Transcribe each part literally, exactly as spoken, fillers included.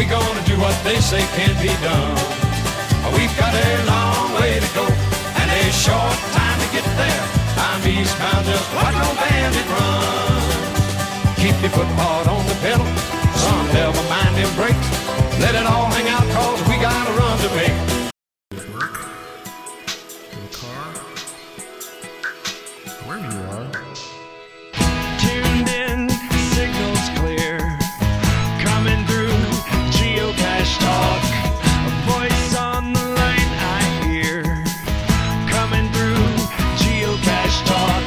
we gonna do what they say can't be done. We've got a long way to go and a short time to get there. I'm eastbound, just watch no bandit run. Keep your foot hard on the pedal, son, never mind them brakes. Let it all hang out, cause we got a run to make. Work, in the car, wherever you are. Tuned in, signals clear, coming through, geocache talk. A voice on the line I hear, coming through, geocache talk.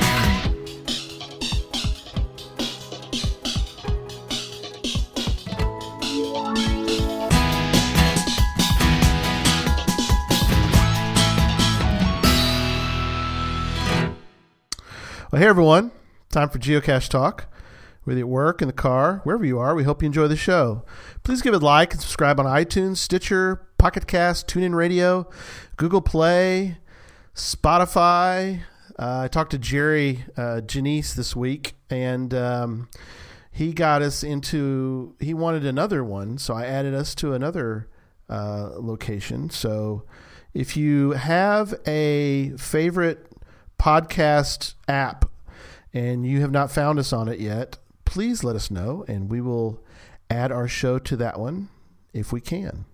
Well, hey everyone, time for Geocache Talk. Whether you at work, in the car, wherever you are, we hope you enjoy the show. Please give it a like and subscribe on iTunes, Stitcher, Pocket Cast, TuneIn Radio, Google Play, Spotify. Uh, I talked to Jerry uh, Janice this week, and um, he got us into, he wanted another one, so I added us to another uh, location. So if you have a favorite podcast app and you have not found us on it yet, please let us know, and we will add our show to that one if we can.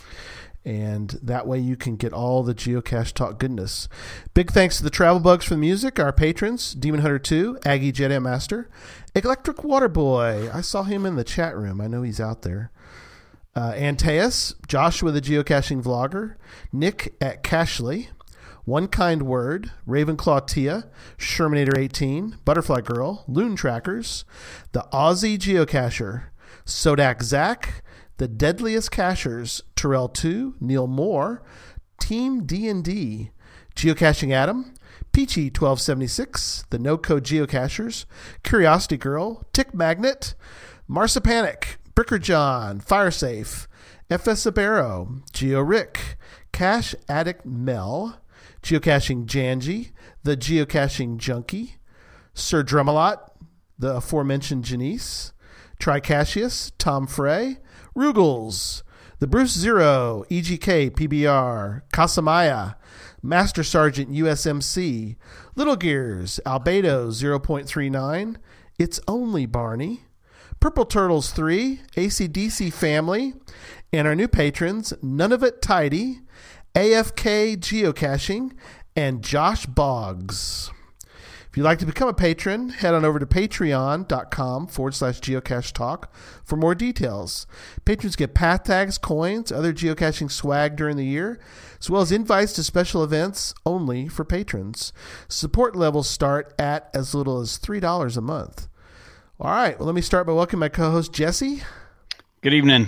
And that way you can get all the Geocache Talk goodness. Big thanks to the Travel Bugs for the music, our patrons, Demon Hunter two, Aggie Jedi Master, Electric Water Boy. I saw him in the chat room. I know he's out there. Uh, Antaeus, Joshua the Geocaching Vlogger, Nick at Cashley, One Kind Word, Ravenclaw Tia, Shermanator eighteen, Butterfly Girl, Loon Trackers, The Aussie Geocacher, Sodak Zach, The Deadliest Cachers, Terrell two, Neil Moore, Team D and D, Geocaching Adam, Peachy twelve seventy-six, The No Code Geocachers, Curiosity Girl, Tick Magnet, Marsipanic, Bricker John, Firesafe, F S Sabero, Geo Rick, Cache Addict Mel, Geocaching Janji, The Geocaching Junkie, Sir Drumalot, the aforementioned Janice, Tricassius, Tom Frey, Rugels, The Bruce Zero, E G K, P B R, Casamaya, Master Sergeant U S M C, Little Gears, Albedo zero point three nine, It's Only Barney, Purple Turtles three, A C D C Family, and our new patrons, None of It Tidy, A F K Geocaching, and Josh Boggs. If you'd like to become a patron, head on over to patreon.com forward slash geocache talk for more details. Patrons get path tags, coins, other geocaching swag during the year, as well as invites to special events only for patrons. Support levels start at as little as three dollars a month. All right, well, let me start by welcoming my co-host, Jesse. Good evening.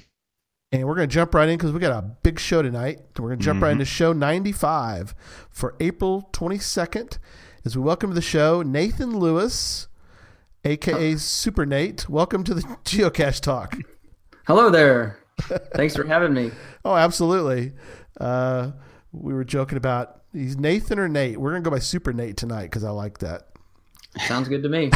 And we're going to jump right in because we got a big show tonight. We're going to jump mm-hmm. right into show ninety-five for April twenty-second as we welcome to the show Nathan Lewis, a k a. Super Nate. Welcome to the Geocache Talk. Hello there. Thanks for having me. Oh, absolutely. Uh, we were joking about, he's Nathan or Nate. We're going to go by Super Nate tonight because I like that. Sounds good to me.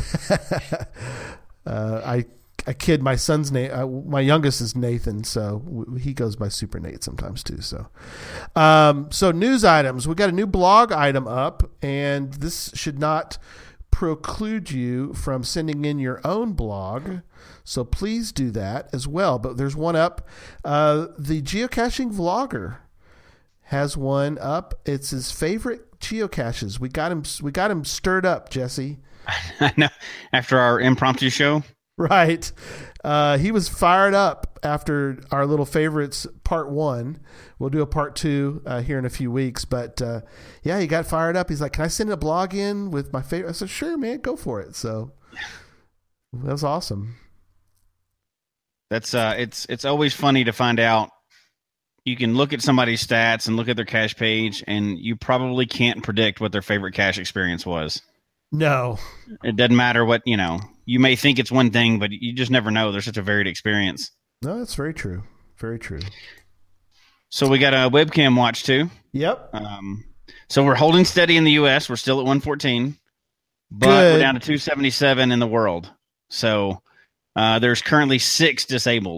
uh, I I kid my son's name. Uh, my youngest is Nathan, so w- he goes by Super Nate sometimes too. So, um, so news items. We got a new blog item up, and this should not preclude you from sending in your own blog. So please do that as well. But there's one up. Uh, the Geocaching Vlogger has one up. It's his favorite geocaches. We got him. We got him stirred up, Jesse. I know. After our impromptu show. Right. Uh, he was fired up after our little favorites part one. We'll do a part two uh, here in a few weeks. But uh, yeah, he got fired up. He's like, can I send a blog in with my favorite? I said, sure, man, go for it. So that was awesome. That's uh, it's it's always funny to find out. You can look at somebody's stats and look at their cache page, and you probably can't predict what their favorite cache experience was. No. It doesn't matter what, you know, you may think it's one thing, but you just never know. There's such a varied experience. No, that's very true. Very true. So we got a webcam watch too. Yep. Um, so we're holding steady in the U S. We're still at one fourteen, but Good. We're down to two seventy-seven in the world. So uh, there's currently six disabled.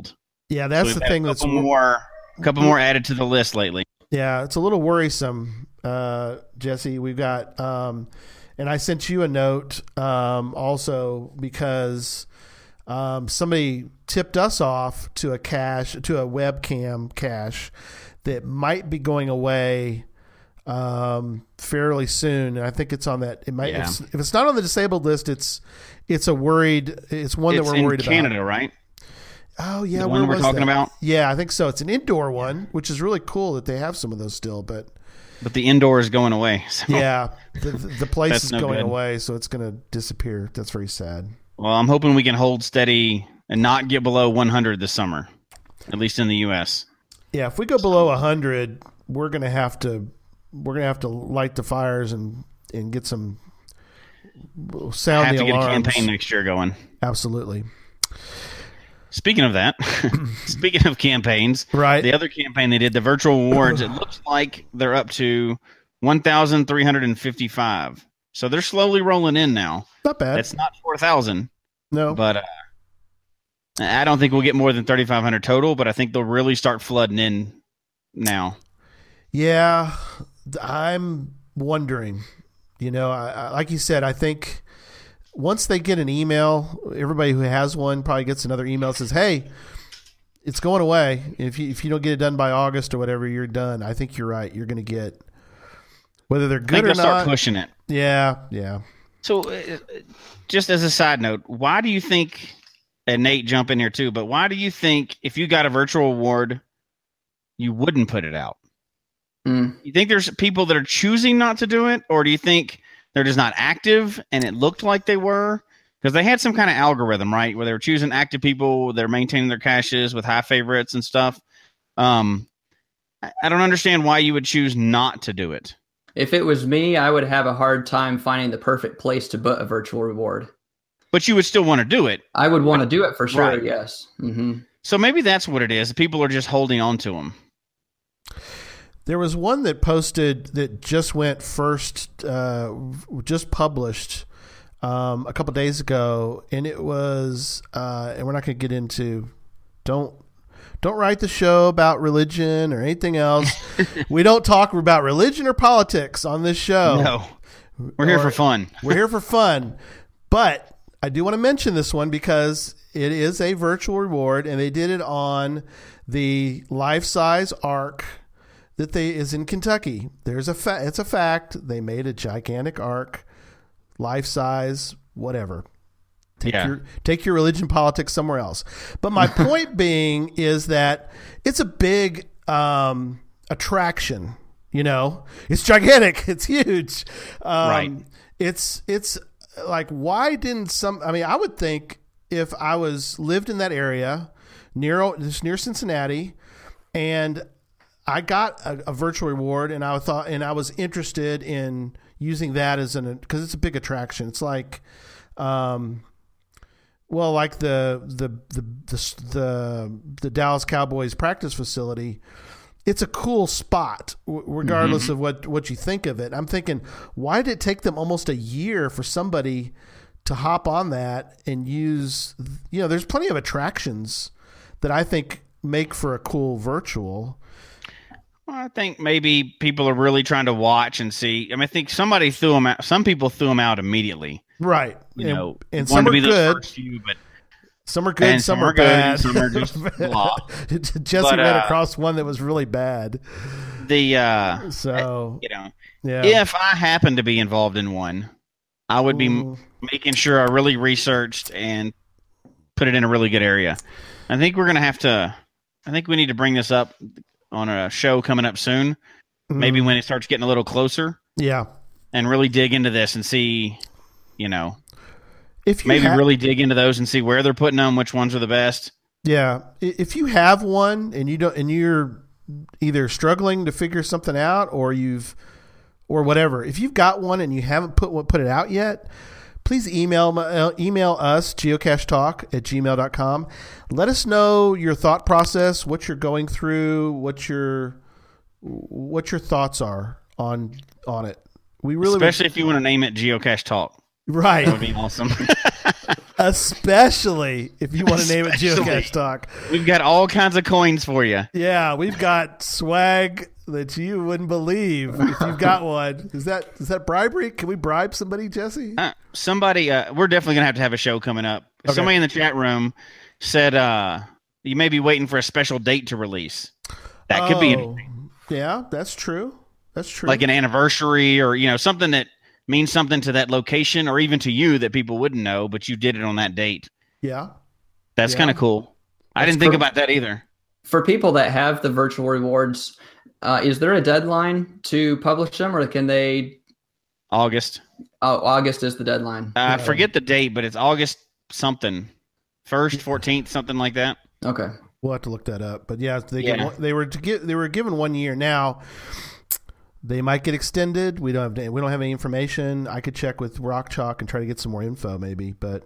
Yeah, that's So the we've had thing a that's couple more, a couple more added to the list lately. yeah, it's a little worrisome, uh, Jesse. We've got, um, and I sent you a note um, also because um, somebody tipped us off to a cache, to a webcam cache that might be going away um, fairly soon. And I think it's on that. It might, Yeah. if, it's, if it's not on the disabled list, it's it's a worried. It's one It's that we're in worried Canada, about. right? Oh yeah, The where one we're was talking that? about? Yeah, I think so. It's an indoor one, which is really cool that they have some of those still. But But the indoor is going away. So. yeah, the, the place That's is no going good. away, so it's going to disappear. That's very sad. Well, I'm hoping we can hold steady and not get below one hundred this summer, at least in the U S. Yeah, if we go below one hundred, we're going to have to we're going to have to light the fires and and get some sound have the to get a alarms. campaign next year going. Absolutely. Speaking of that, speaking of campaigns, Right. the other campaign they did, the virtual awards, it looks like they're up to one thousand three hundred fifty-five. So they're slowly rolling in now. Not bad. That's not four thousand, no. but uh, I don't think we'll get more than thirty-five hundred total, but I think they'll really start flooding in now. Yeah, I'm wondering. You know, I, I, like you said, I think once they get an email, everybody who has one probably gets another email that says, "Hey, it's going away. If you if you don't get it done by August or whatever, you're done." I think you're right. You're going to get whether they're I good think or they'll start not. pushing it. Yeah, yeah. So, uh, just as a side note, why do you think, and Nate jump in here too, but why do you think if you got a virtual award, you wouldn't put it out? Mm. You think there's people that are choosing not to do it, or do you think they're just not active and it looked like they were? Because they had some kind of algorithm, right, where they were choosing active people, they're maintaining their caches with high favorites and stuff. Um, I I don't understand why you would choose not to do it. If it was me, I would have a hard time finding the perfect place to put a virtual reward. But you would still want to do it. I would want to do it for sure. Right. Yes. hmm So maybe that's what it is. People are just holding on to them. There was one that posted that just went first, uh, just published um, a couple days ago, and it was, uh, and we're not going to get into, don't don't write the show about religion or anything else. We don't talk about religion or politics on this show. No, we're here Or- for fun. We're here for fun, but I do want to mention this one because it is a virtual reward, and they did it on the life-size ark that they is in Kentucky. There's a fa- it's a fact. They made a gigantic ark, life-size, whatever. Take Yeah. your take your religion politics somewhere else. But my point being is that it's a big um, attraction. You know, it's gigantic. It's huge. Um, Right. It's it's like, why didn't some? I mean, I would think if I was lived in that area near just near Cincinnati, and I got a, a virtual reward, and I thought, and I was interested in using that as an because it's a big attraction. It's like, um, well, like the the the the the, the Dallas Cowboys practice facility. It's a cool spot, w- regardless Mm-hmm. of what, what you think of it. I'm thinking, why did it take them almost a year for somebody to hop on that and use? You know, there's plenty of attractions that I think make for a cool virtual. Well, I think maybe people are really trying to watch and see. I mean, I think somebody threw them out. Some people threw them out immediately. Right. You and, know, and wanted some to are be those good. first few, but Some are good, and some, some are are good, bad. and some are just blah. Jesse But, ran uh, across one that was really bad. the uh, So, you know, yeah. if I happen to be involved in one, I would be Ooh. making sure I really researched and put it in a really good area. I think we're gonna have to. I think we need to bring this up on a show coming up soon. Maybe Mm, when it starts getting a little closer, yeah. and really dig into this and see, you know, If you maybe ha- really dig into those and see where they're putting them, which ones are the best. Yeah, I- if you have one and you don't, and you're either struggling to figure something out, or you've, or whatever, if you've got one and you haven't put one- put it out yet, please email my- uh, email us geocachetalk at gmail dot com. Let us know your thought process, what you're going through, what your what your thoughts are on on it. We really would- Especially if you want to name it Geocache Talk. right. That would be awesome. Especially if you want to name it Especially. Geocache Talk. We've got all kinds of coins for you. Yeah, we've got swag that you wouldn't believe if you've got one. Is that is that bribery? Can we bribe somebody, Jesse? Uh, somebody, uh, we're definitely gonna have to have a show coming up. Okay. Somebody in the chat room said uh, you may be waiting for a special date to release. That could be Oh, anything. Yeah, that's true. That's true. Like an anniversary, or you know, something that means something to that location, or even to you that people wouldn't know, but you did it on that date. yeah. That's Yeah. kind of cool. I That's didn't think per- about that either. For people that have the virtual rewards, uh, is there a deadline to publish them, or can they? August. Oh, August is the deadline. Uh, I forget the date, but it's August something, first, fourteenth, something like that. Okay. We'll have to look that up. But yeah, they Yeah. Get, they were to get they were given one year. Now they might get extended. We don't have we don't have any information. I could check with Rock Chalk and try to get some more info, maybe. But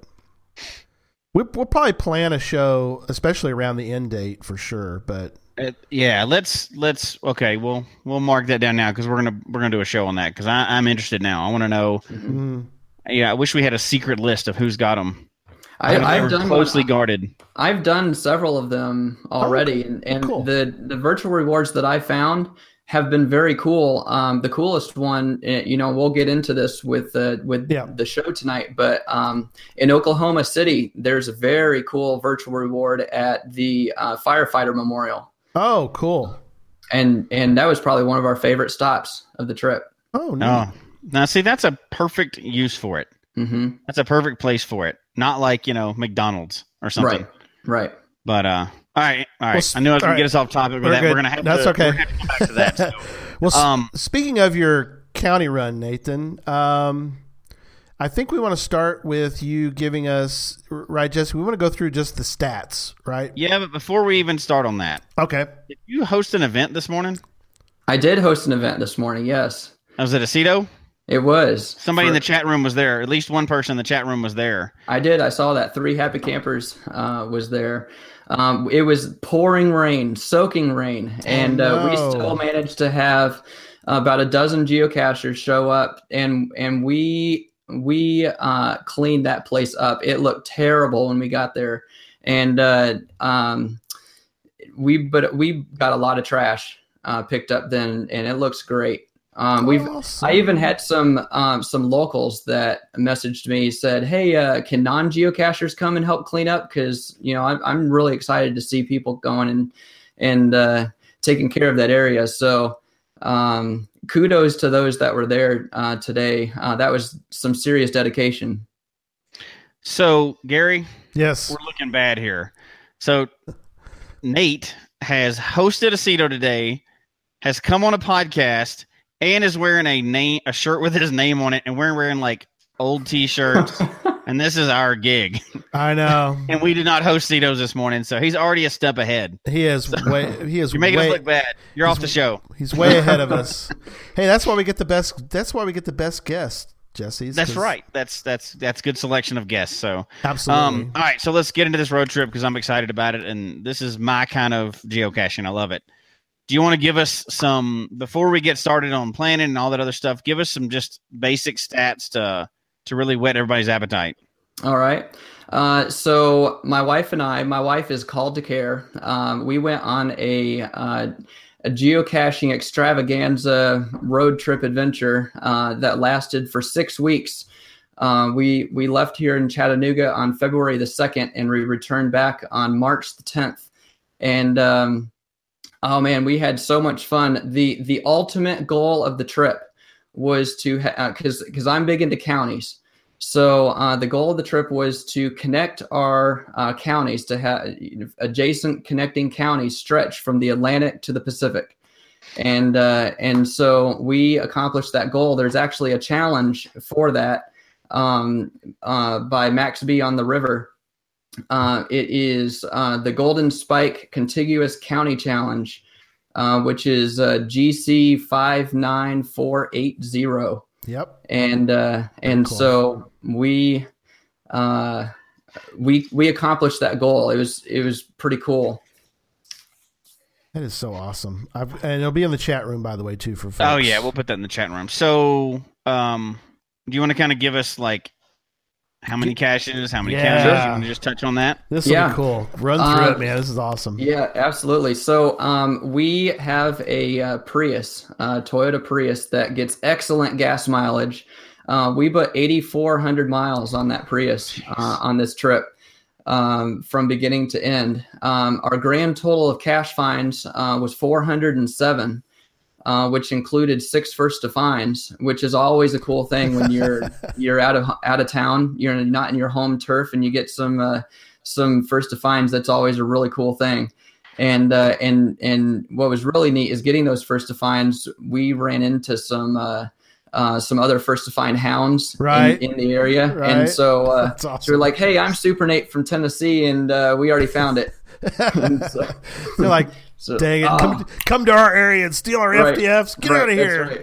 we, we'll probably plan a show, especially around the end date for sure. But Uh, yeah, let's let's okay. We'll we'll mark that down now because we're gonna we're gonna do a show on that because I'm interested now. I want to know. mm, Yeah, I wish we had a secret list of who's got them. I, I've done closely one- guarded. I've done several of them already, and, and cool. the the virtual rewards that I found have been very cool. Um, the coolest one, eh, you know, we'll get into this with uh, with Yeah. the show tonight, but um, in Oklahoma City, there's a very cool virtual reward at the uh, firefighter memorial, oh, cool. and and that was probably one of our favorite stops of the trip. Oh no. Oh, now see, that's a perfect use for it. hmm That's a perfect place for it. Not like, you know, McDonald's or something. Right, right. But uh, all right, all right. Well, s- I knew I was all gonna right. get us off topic with We're that. good. We're gonna have That's to. okay. We're gonna have to come back to that. So. Well, s- Um, speaking of your county run, Nathan, um, I think we want to start with you giving us, right, Jesse? We want to go through just the stats, right? Yeah, but before we even start on that, Okay. did you host an event this morning? I did host an event this morning. Yes, Was it a Aceto? it was. Somebody in For- the chat room was there. At least one person in the chat room was there. I did. I saw that. Three happy campers uh, was there. Um, it was pouring rain, soaking rain, and uh, we no. still managed to have about a dozen geocachers show up, and and we we uh, cleaned that place up. It looked terrible when we got there, and uh, um, we but we got a lot of trash uh, picked up then, and it looks great. Um, we've Awesome. I even had some um, some locals that messaged me, said, "Hey, uh, can non geocachers come and help clean up? Because you know I'm I'm really excited to see people going and and uh, taking care of that area." So um, kudos to those that were there uh, today. Uh, that was some serious dedication. So, Gary, Yes. we're looking bad here. So, Nate has hosted a Aceto today, has come on a podcast, and is wearing a name, a shirt with his name on it, and we're wearing like old T-shirts. And this is our gig, I know. and we did not host Acetos this morning, so he's already a step ahead. He is way. He is. You're making way, us look bad. You're off the show. He's way ahead of us. Hey, that's why we get the best. That's why we get the best guests, Jesse. That's 'cause- right. That's that's that's good selection of guests. So, Absolutely. um, all right. So let's get into this road trip because I'm excited about it, and this is my kind of geocaching. I love it. Do you want to give us some before we get started on planning and all that other stuff? Give us some just basic stats to to really whet everybody's appetite. All right. Uh, so my wife and I, my wife is called to care. Um, we went on a, uh, a geocaching extravaganza road trip adventure uh, that lasted for six weeks. Uh, we we left here in Chattanooga on February the second, and we returned back on March the tenth. And um, oh man, we had so much fun. the The ultimate goal of the trip was to because ha- because I'm big into counties. So uh, the goal of the trip was to connect our uh, counties, to have adjacent connecting counties stretch from the Atlantic to the Pacific. And uh, and so we accomplished that goal. There's actually a challenge for that um, uh, by Max B on the River. Uh, it is uh, the Golden Spike Contiguous County Challenge, uh, which is uh, G C five nine four eight zero. Yep. And uh, and cool. so we uh, we we accomplished that goal. It was it was pretty cool. That is so awesome. I've, and it'll be in the chat room, by the way, too, for folks. Oh yeah, we'll put that in the chat room. So, um, do you want to kind of give us like How many caches? How many Yeah. caches? You want to just touch on that? This will Yeah. be cool. Run through Uh, it, man. This is awesome. Yeah, absolutely. So um, we have a uh, Prius, uh, Toyota Prius that gets excellent gas mileage. Uh, we put eighty-four hundred miles on that Prius uh, on this trip um, from beginning to end. Um, our grand total of cache finds uh, was four hundred seven. Uh, which included six first to finds, which is always a cool thing when you're you're out of out of town, you're not in your home turf, and you get some uh, some first to finds. That's always a really cool thing. And uh, and and what was really neat is getting those first to finds. We ran into some uh, uh, some other first to find hounds Right. in, in the area, Right. and so uh, That's awesome. so we're like, hey, I'm Super Nate from Tennessee, and uh, we already found it. And so, They're like, so, dang it, ah. come, come to our area and steal our Right. F D Fs. Get Right, out of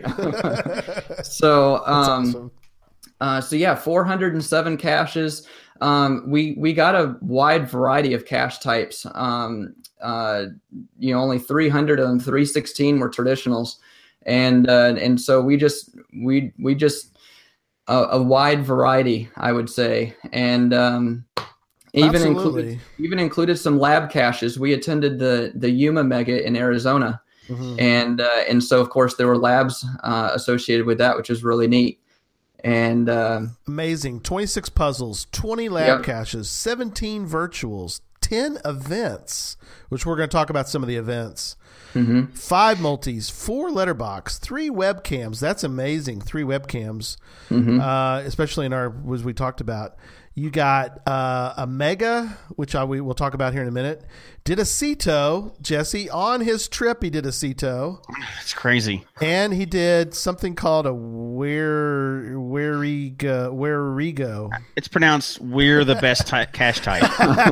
that's here. right. so, That's um, awesome. uh, so yeah, four hundred seven caches. Um, we we got a wide variety of cache types. Um, uh, you know, only three hundred of them, three sixteen were traditionals, and uh, and so we just we we just a, a wide variety, I would say, and um, even Absolutely. included even included some lab caches. We attended the the Yuma Mega in Arizona. Mhm. And uh, and so, of course, there were labs uh, associated with that, which was really neat. And uh, Amazing. twenty-six puzzles, twenty lab Yep. caches, seventeen virtuals, ten events, which we're going to talk about some of the events. mhm. Five multis, four letterbox, three webcams. That's amazing. Three webcams, Mhm. uh, especially in our, as we talked about. You got uh, a Mega, which I, we will talk about here in a minute. Did a Ceto, Jesse, on his trip. He did a Ceto, It's crazy. and he did something called a Where Wherigo. Wherigo. It's pronounced "We're the best ty- cache type."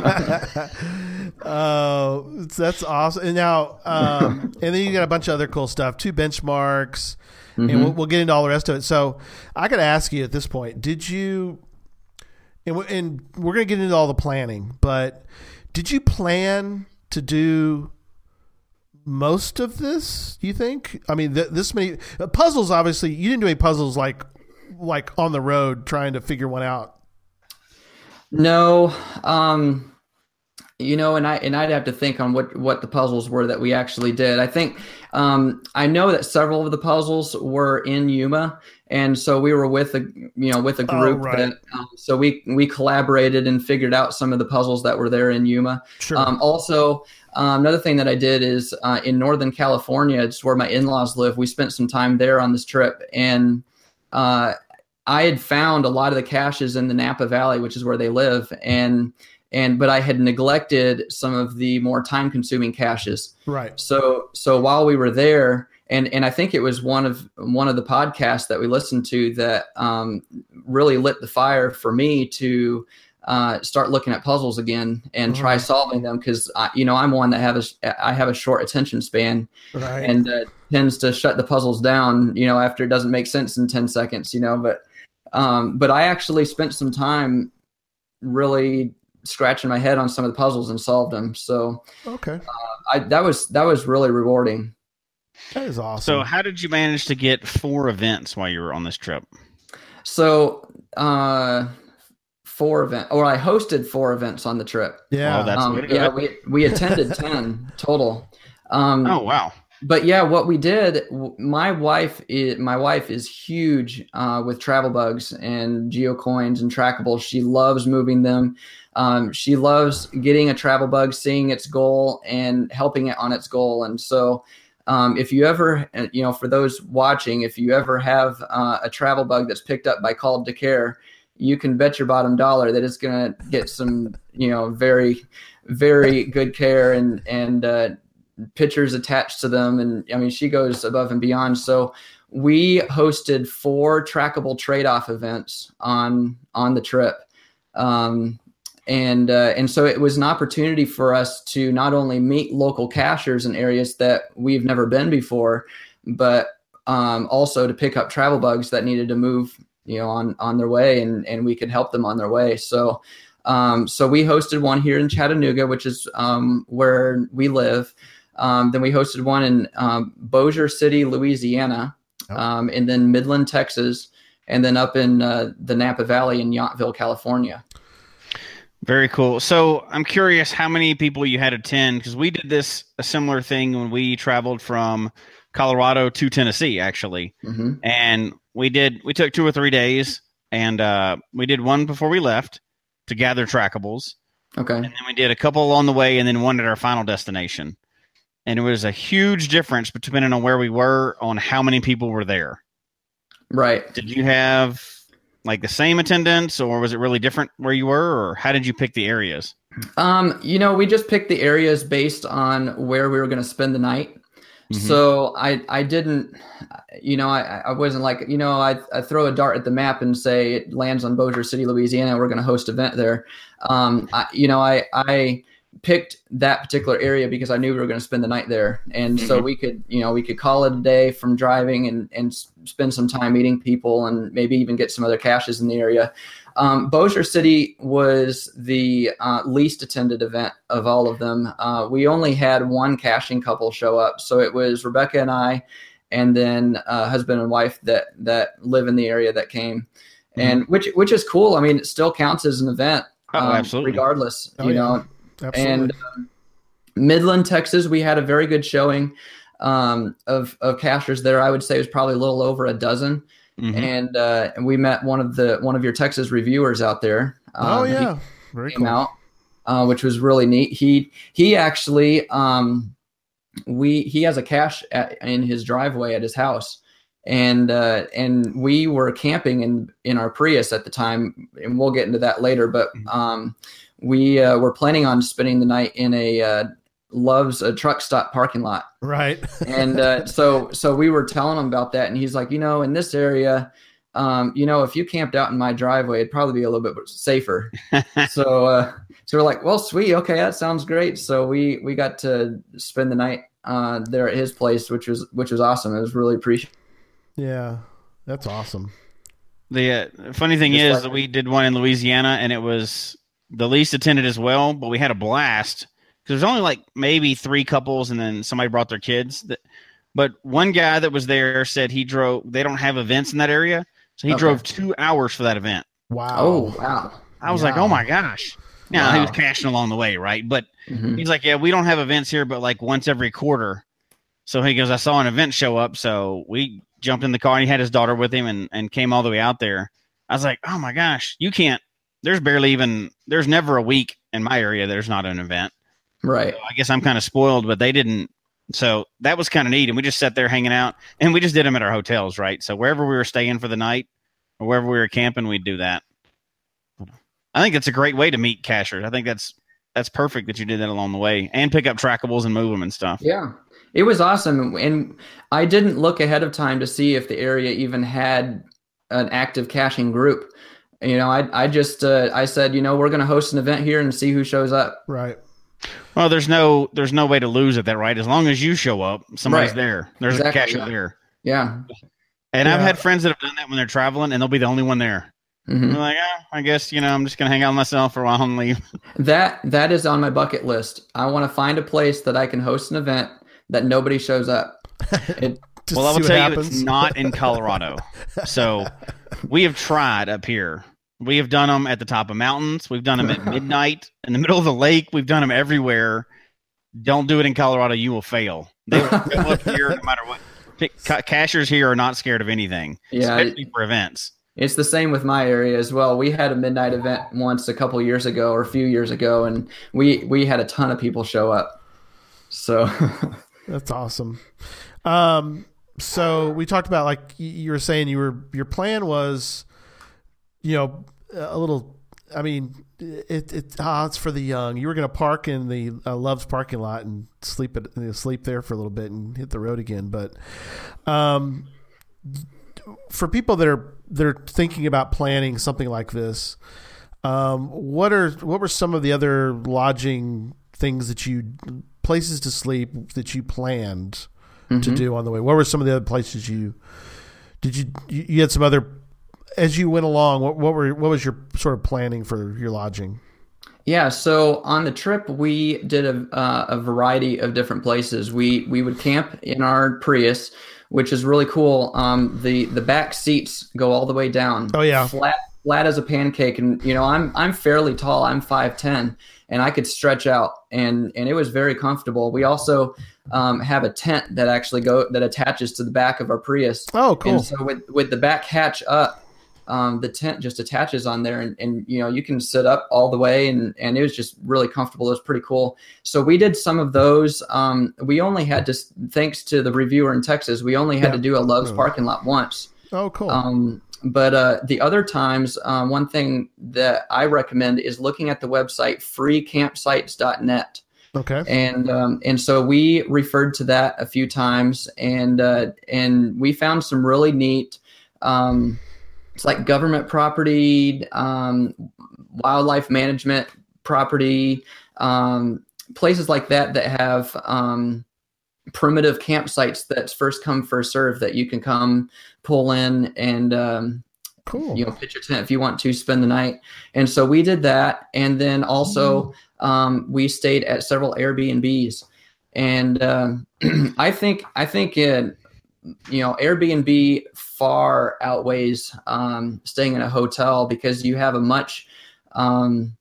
Oh, that's awesome. And now, um, and then you got a bunch of other cool stuff, two benchmarks, and we'll, we'll get into all the rest of it. So I got to ask you at this point, did you, and, we- and we're going to get into all the planning, but did you plan to do most of this, do you think? I mean, th- this many uh, puzzles, obviously, you didn't do any puzzles like, like on the road trying to figure one out. No, um, you know, and I and I'd have to think on what what the puzzles were that we actually did. I think um, I know that several of the puzzles were in Yuma, and so we were with a you know with a Oh, group right. that um, so we we collaborated and figured out some of the puzzles that were there in Yuma. Sure. Um, also, um, another thing that I did is uh, in Northern California, it's where my in-laws live. We spent some time there on this trip, and uh, I had found a lot of the caches in the Napa Valley, which is where they live, and and but I had neglected some of the more time-consuming caches. Right. So so while we were there, and and I think it was one of one of the podcasts that we listened to that um, really lit the fire for me to uh, start looking at puzzles again and try solving them, because you know I'm one that have a I have a short attention span, Right. and uh, tends to shut the puzzles down, you know, after it doesn't make sense in ten seconds, you know, but um, but I actually spent some time really scratching my head on some of the puzzles and solved them. So Okay. I, that was that was really rewarding. That is awesome. So, how did you manage to get four events while you were on this trip? So uh, four event, or I hosted four events on the trip. yeah. Oh, that's Um, way to go. yeah, we we attended ten total. Um, Oh, wow. But yeah, what we did, w- my wife is my wife is huge uh, with travel bugs and geocoins and trackables. She loves moving them. Um, she loves getting a travel bug, seeing its goal, and helping it on its goal. And so, um, if you ever, uh, you know, for those watching, if you ever have uh, a travel bug that's picked up by Called to Care, you can bet your bottom dollar that it's going to get some, you know, very, very good care and and uh, pictures attached to them. And I mean, she goes above and beyond. So we hosted four trackable trade-off events on, on the trip. Um, and, uh, and so it was an opportunity for us to not only meet local cachers in areas that we've never been before, but, um, also to pick up travel bugs that needed to move, you know, on, on their way, and, and we could help them on their way. So, um, so we hosted one here in Chattanooga, which is, um, where we live. Um, then we hosted one in um, Bossier City, Louisiana, um, and then Midland, Texas, and then up in uh, the Napa Valley in Yountville, California. Very cool. So I'm curious how many people you had attend, because we did this a similar thing when we traveled from Colorado to Tennessee, actually. Mm-hmm. And we did we took two or three days, and uh, we did one before we left to gather trackables. Okay. And then we did a couple along the way, and then one at our final destination. And it was a huge difference depending on where we were on how many people were there. Right. Did you have like the same attendance, or was it really different where you were, or how did you pick the areas? Um, you know, we just picked the areas based on where we were going to spend the night. Mm-hmm. So I, I didn't, you know, I, I wasn't like, you know, I, I throw a dart at the map and say it lands on Bossier City, Louisiana. We're going to host an event there. Um, I, you know, I, I picked that particular area because I knew we were going to spend the night there. And mm-hmm. so we could, you know, we could call it a day from driving and, and spend some time meeting people and maybe even get some other caches in the area. Um, Bossier City was the uh, least attended event of all of them. Uh, we only had one caching couple show up. So it was Rebecca and I, and then uh, husband and wife that, that live in the area that came, mm-hmm. and which, which is cool. I mean, it still counts as an event, oh, um, absolutely. regardless, Oh, you yeah. know, Absolutely. and um, Midland, Texas, we had a very good showing um, of, of cachers there. I would say it was probably a little over a dozen. Mm-hmm. And uh, and we met one of the one of your Texas reviewers out there. Um, oh yeah, he very came cool. out, uh, which was really neat. He he actually um, we he has a cache at, in his driveway at his house, and uh, and we were camping in in our Prius at the time, and we'll get into that later. But um, we uh, were planning on spending the night in a uh, Love's a truck stop parking lot. Right. and uh, so so we were telling him about that, and he's like, you know, in this area, um, you know, if you camped out in my driveway, it'd probably be a little bit safer. so uh, so we're like, well, sweet, okay, that sounds great. So we we got to spend the night uh, there at his place, which was which was awesome. It was really appreciated. Yeah, that's awesome. The uh, funny thing Just is like- that we did one in Louisiana, and it was the least attended as well, but we had a blast. There's only like maybe three couples, and then somebody brought their kids. That, but one guy that was there said he drove. They don't have events in that area, so he Okay. drove two hours for that event. Wow. Oh wow! I was Yeah. like, oh my gosh. Now Wow. he was cashing along the way, right? But Mhm. he's like, yeah, we don't have events here, but like once every quarter. So he goes, I saw an event show up, so we jumped in the car, and he had his daughter with him, and and came all the way out there. I was like, oh my gosh, you can't. There's barely even. There's never a week in my area there's not an event. Right. So I guess I'm kind of spoiled, but they didn't. So that was kind of neat. And we just sat there hanging out, and we just did them at our hotels, right? So wherever we were staying for the night or wherever we were camping, we'd do that. I think that's a great way to meet cachers. I think that's that's perfect that you did that along the way and pick up trackables and move them and stuff. Yeah, it was awesome. And I didn't look ahead of time to see if the area even had an active caching group. You know, I I just uh, I said, you know, we're going to host an event here and see who shows up. Right. Well, there's no there's no way to lose at that, right? As long as you show up, somebody's Right. there. There's Exactly, a cacher yeah. there. Yeah. And I've Yeah. had friends that have done that when they're traveling, and they'll be the only one there. Mhm. They're like, oh, I guess, you know, I'm just going to hang out with myself for a while and leave. That that is on my bucket list. I want to find a place that I can host an event that nobody shows up. It, Just Well, I see will what tell you, happens. it's not in Colorado. So we have tried up here. We have done them at the top of mountains. We've done them at midnight in the middle of the lake. We've done them everywhere. Don't do it in Colorado. You will fail. They will go up here no matter what. Ca- Cashers here are not scared of anything, Yeah, especially for events. It's the same with my area as well. We had a midnight event once a couple years ago or a few years ago, and we we had a ton of people show up. So That's awesome. Um, so we talked about, like y- you were saying, you were your plan was, you know, a little. I mean, it it ah, it's for the young. You were going to park in the uh, Love's parking lot and sleep at you know, sleep there for a little bit and hit the road again. But um, for people that are that are thinking about planning something like this, um, what are what were some of the other lodging things that you places to sleep that you planned mm-hmm. to do on the way? What were some of the other places you did you you you had some other as you went along? What what were what was your sort of planning for your lodging? Yeah, so on the trip we did a uh, a variety of different places. We we would camp in our Prius, which is really cool. Um, the the back seats go all the way down. Oh, yeah. flat flat as a pancake, and you know I'm I'm fairly tall. I'm five ten, and I could stretch out, and and it was very comfortable. We also um, have a tent that actually go that attaches to the back of our Prius. Oh, cool. And so with with the back hatch up, um, the tent just attaches on there, and, and you know you can sit up all the way, and and it was just really comfortable. It was pretty cool. So we did some of those. Um, we only had to, thanks to the reviewer in Texas, we only had Yeah. to do a Love's Oh. parking lot once. Oh, cool. Um, but uh, the other times, um, one thing that I recommend is looking at the website free campsites dot net. okay. And um, and so we referred to that a few times, and uh, and we found some really neat. Um, it's like government property, um, wildlife management property, um, places like that that have um, primitive campsites that's first come first serve that you can come pull in and um, Cool. you know pitch your tent if you want to spend the night. And so we did that, and then also um, we stayed at several Airbnbs, and um, I think I think it, you know Airbnb far outweighs um, staying in a hotel, because you have a much um,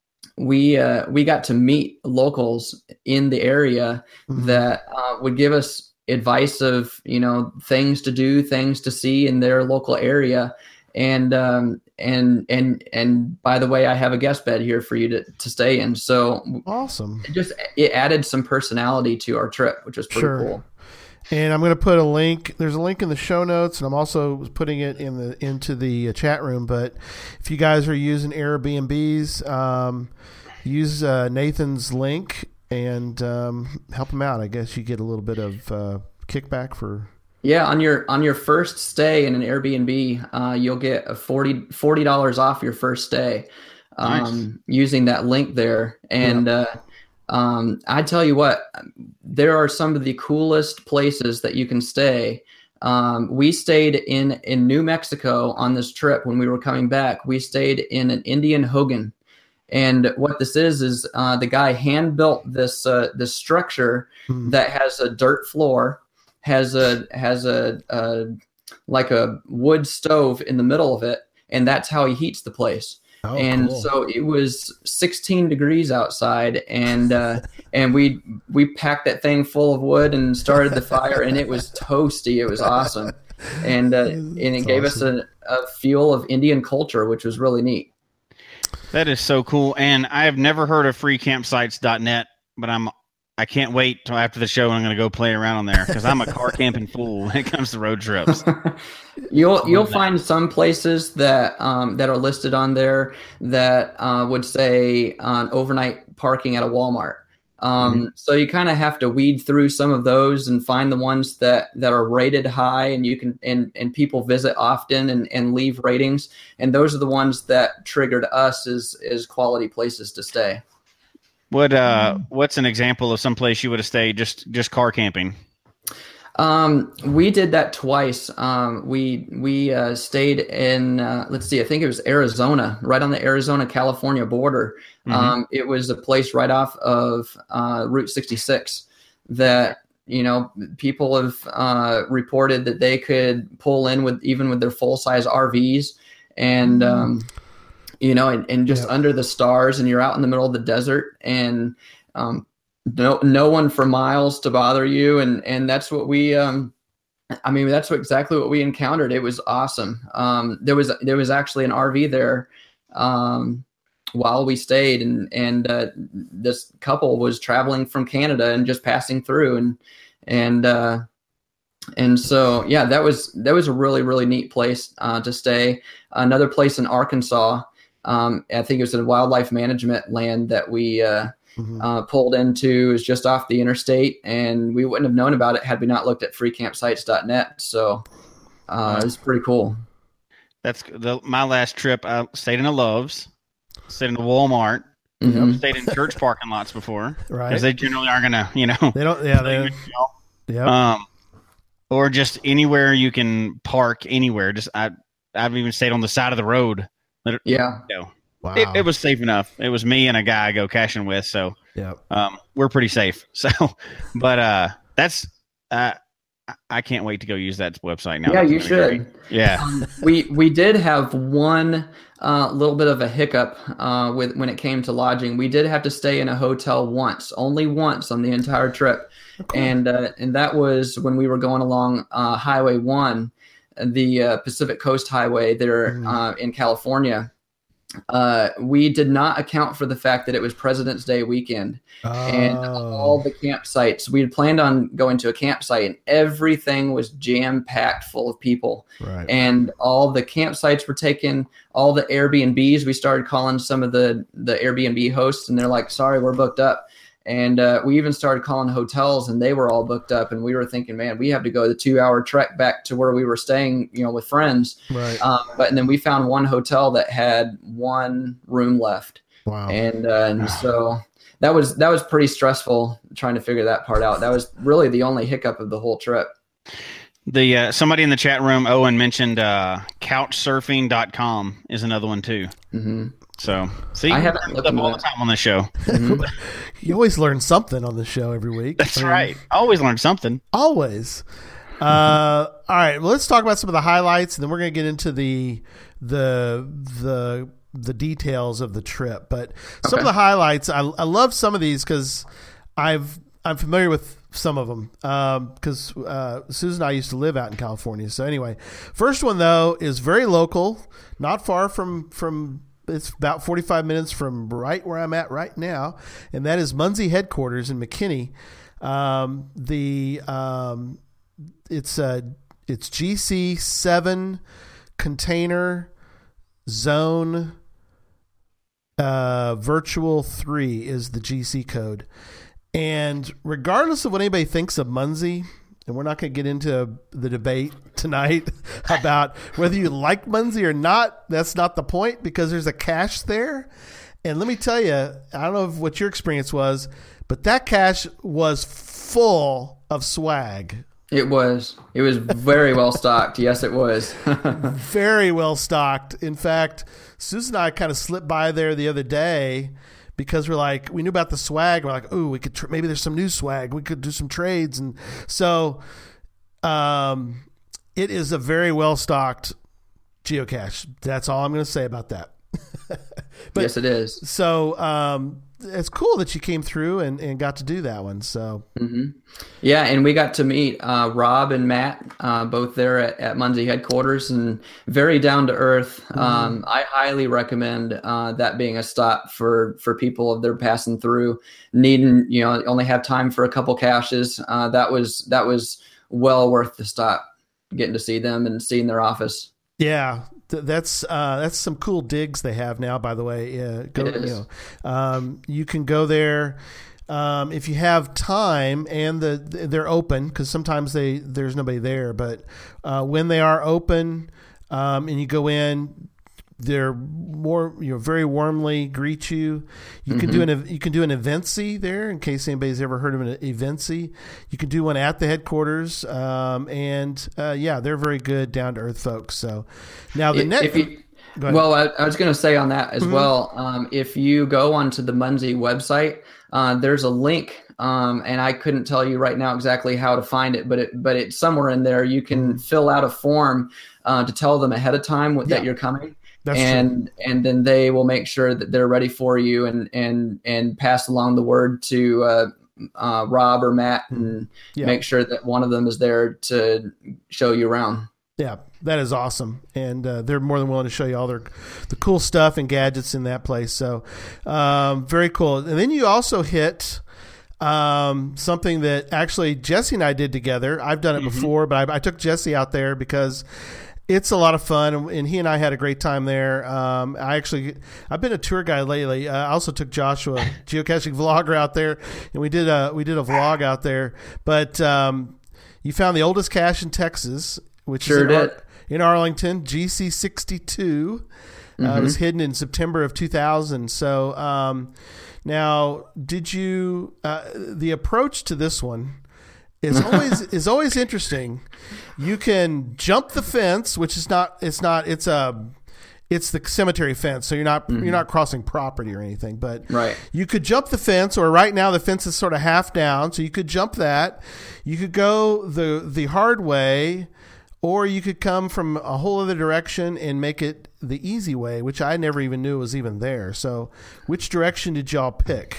we uh, we got to meet locals in the area Mhm. that uh, would give us advice of you know things to do, things to see in their local area. And um, and and and by the way, I have a guest bed here for you to, to stay in. So Awesome. it just it added some personality to our trip, which was pretty Sure. cool. And I'm going to put a link. There's a link in the show notes, and I'm also putting it in the into the uh, chat room. But if you guys are using Airbnbs, um, use uh, Nathan's link and um, help him out. I guess you get a little bit of uh, kickback for. Yeah, on your on your first stay in an Airbnb, uh, you'll get a forty dollars off your first stay um, Nice. using that link there. And uh, um, I tell you what, there are some of the coolest places that you can stay. Um, we stayed in in New Mexico on this trip when we were coming back. We stayed in an Indian Hogan. And what this is is uh, the guy hand built this uh, this structure Hmm. that has a dirt floor, has a has a, a like a wood stove in the middle of it, and that's how he heats the place. Oh, and cool. so it was sixteen degrees outside, and uh, and we we packed that thing full of wood and started the fire, and it was toasty. It was awesome, and uh, and it That's gave awesome. us a, a feel of Indian culture, which was really neat. That is so cool. And I have never heard of free campsites dot net, but I'm I can't wait till after the show, and I'm going to go play around on there, because I'm a car camping fool when it comes to road trips. You'll you'll that. find some places that um, that are listed on there that uh, would say on overnight parking at a Walmart. Um, So you kind of have to weed through some of those and find the ones that, that are rated high, and you can and, and people visit often and, and leave ratings. And those are the ones that triggered us as as quality places to stay. What uh, what's an example of some place you would have stayed just just car camping? Um, we did that twice. Um, we we uh, stayed in uh, let's see, I think it was Arizona, right on the Arizona-California border. Mhm. Um, it was a place right off of uh, Route sixty-six that you know people have uh, reported that they could pull in with even with their full-size R Vs, and um, you know, and, and just Yeah. under the stars, and you're out in the middle of the desert, and um, no no one for miles to bother you, and and that's what we um I mean that's what, exactly what we encountered. It was awesome. Um there was there was actually an R V there um while we stayed, and and uh, this couple was traveling from Canada and just passing through, and and uh and so yeah, that was that was a really really neat place uh to stay. Another place in Arkansas, um I think it was a wildlife management land that we uh Mhm. Uh, pulled into, is just off the interstate, and we wouldn't have known about it had we not looked at free campsites dot net. So uh, it's pretty cool. That's the, my last trip. I stayed in a Love's, stayed in a Walmart, Mhm. stayed in church parking lots before, Right. because they generally aren't gonna, you know, They don't. Yeah. They. Yeah. um, or just anywhere you can park anywhere. Just I, I've even stayed on the side of the road. Yeah. No, Wow. it, it was safe enough. It was me and a guy I go caching with, so Yep. um, we're pretty safe. So, but uh, that's uh, I- I can't wait to go use that website now. Yeah, That's you gonna be should. great. Yeah. Um, we we did have one uh, little bit of a hiccup uh, with when it came to lodging. We did have to stay in a hotel once, only once on the entire trip, and uh, and that was when we were going along uh, Highway One, the uh, Pacific Coast Highway there Mhm. uh, in California. Uh, we did not account for the fact that it was President's Day weekend. And all Oh. the campsites, we had planned on going to a campsite, and everything was jam packed full of people. Right. And all the campsites were taken, all the Airbnbs. We started calling some of the, the Airbnb hosts, and they're like, sorry, we're booked up. And uh, we even started calling hotels, and they were all booked up. And we were thinking, man, we have to go the two hour trek back to where we were staying, you know, with friends. Right. Um, but and then we found one hotel that had one room left. Wow. And uh, and so that was that was pretty stressful trying to figure that part out. That was really the only hiccup of the whole trip. The uh, somebody in the chat room, Owen mentioned uh, couch surfing dot com is another one too. hmm So see, I haven't we looked up into all the that. time on the show. You always learn something on the show every week. That's I mean, right. I always learn something. Always. Uh, all right. Well, let's talk about some of the highlights, and then we're going to get into the the the the details of the trip. But some of Okay. the highlights, I I love some of these because I've I'm familiar with some of them because uh, Susan and I used to live out in California. So anyway, first one though is very local, not far from from. It's about forty-five minutes from right where I'm at right now, and that is Muncie headquarters in McKinney. Um, the um, it's uh, it's G C seven container zone uh, virtual three is the G C code. And regardless of what anybody thinks of Muncie, and we're not going to get into the debate tonight about whether you like Muncie or not, that's not the point because there's a cache there. And let me tell you, I don't know what your experience was, but that cache was full of swag. It was it was very well stocked. Yes, it was. Very well stocked. In fact, Susan and I kind of slipped by there the other day because we're like, we knew about the swag. We're like, oh, we could tr- maybe there's some new swag. We could do some trades, and so um, it is a very well stocked geocache. That's all I'm going to say about that. But Yes, it is. so um, it's cool that you came through and, and got to do that one. So hmm Yeah, and we got to meet uh, Rob and Matt, uh, both there at, at Muncie headquarters, and very down to earth. Um, I highly recommend uh, that being a stop for for people if they're passing through, needing you know only have time for a couple caches. Uh, that was that was well worth the stop, getting to see them and seeing their office. yeah, th- that's uh, that's some cool digs they have now. By the way, uh, go, It is. You know, um, you can go there. Um, if you have time and the they're open because sometimes they there's nobody there, but uh, when they are open um, and you go in, they're more you know very warmly greet you. You can do an you can do an eventsy there in case anybody's ever heard of an eventsy. You can do one at the headquarters, um, and uh, yeah, they're very good, down to earth folks. So now the If- next. if you- Go ahead. Well, I, I was going to say on that as well. Um, if you go onto the Muncie website, uh, there's a link, um, and I couldn't tell you right now exactly how to find it, but it but it's somewhere in there. You can fill out a form uh, to tell them ahead of time what, Yeah. that you're coming, That's and and then they will make sure that they're ready for you and and and pass along the word to uh, uh, Rob or Matt and Yeah. make sure that one of them is there to show you around. Yeah, that is awesome, and uh, they're more than willing to show you all their the cool stuff and gadgets in that place. So, um, very cool. And then you also hit um, something that actually Jesse and I did together. I've done it before, but I, I took Jesse out there because it's a lot of fun, and, and he and I had a great time there. Um, I actually, I've been a tour guide lately. Uh, I also took Joshua, geocaching vlogger, out there, and we did a we did a vlog out there. But um, you found the oldest cache in Texas, which Sure is in, Ar- did. in Arlington, G C sixty-two. Uh, it was hidden in September of two thousand. So um, now, did you? Uh, the approach to this one is always is always interesting. You can jump the fence, which is not. It's not. It's a. it's the cemetery fence, so you're not mm-hmm. you're not crossing property or anything. But right. you could jump the fence, or right now the fence is sort of half down, so you could jump that. You could go the the hard way, or you could come from a whole other direction and make it the easy way, which I never even knew was even there. So, which direction did y'all pick?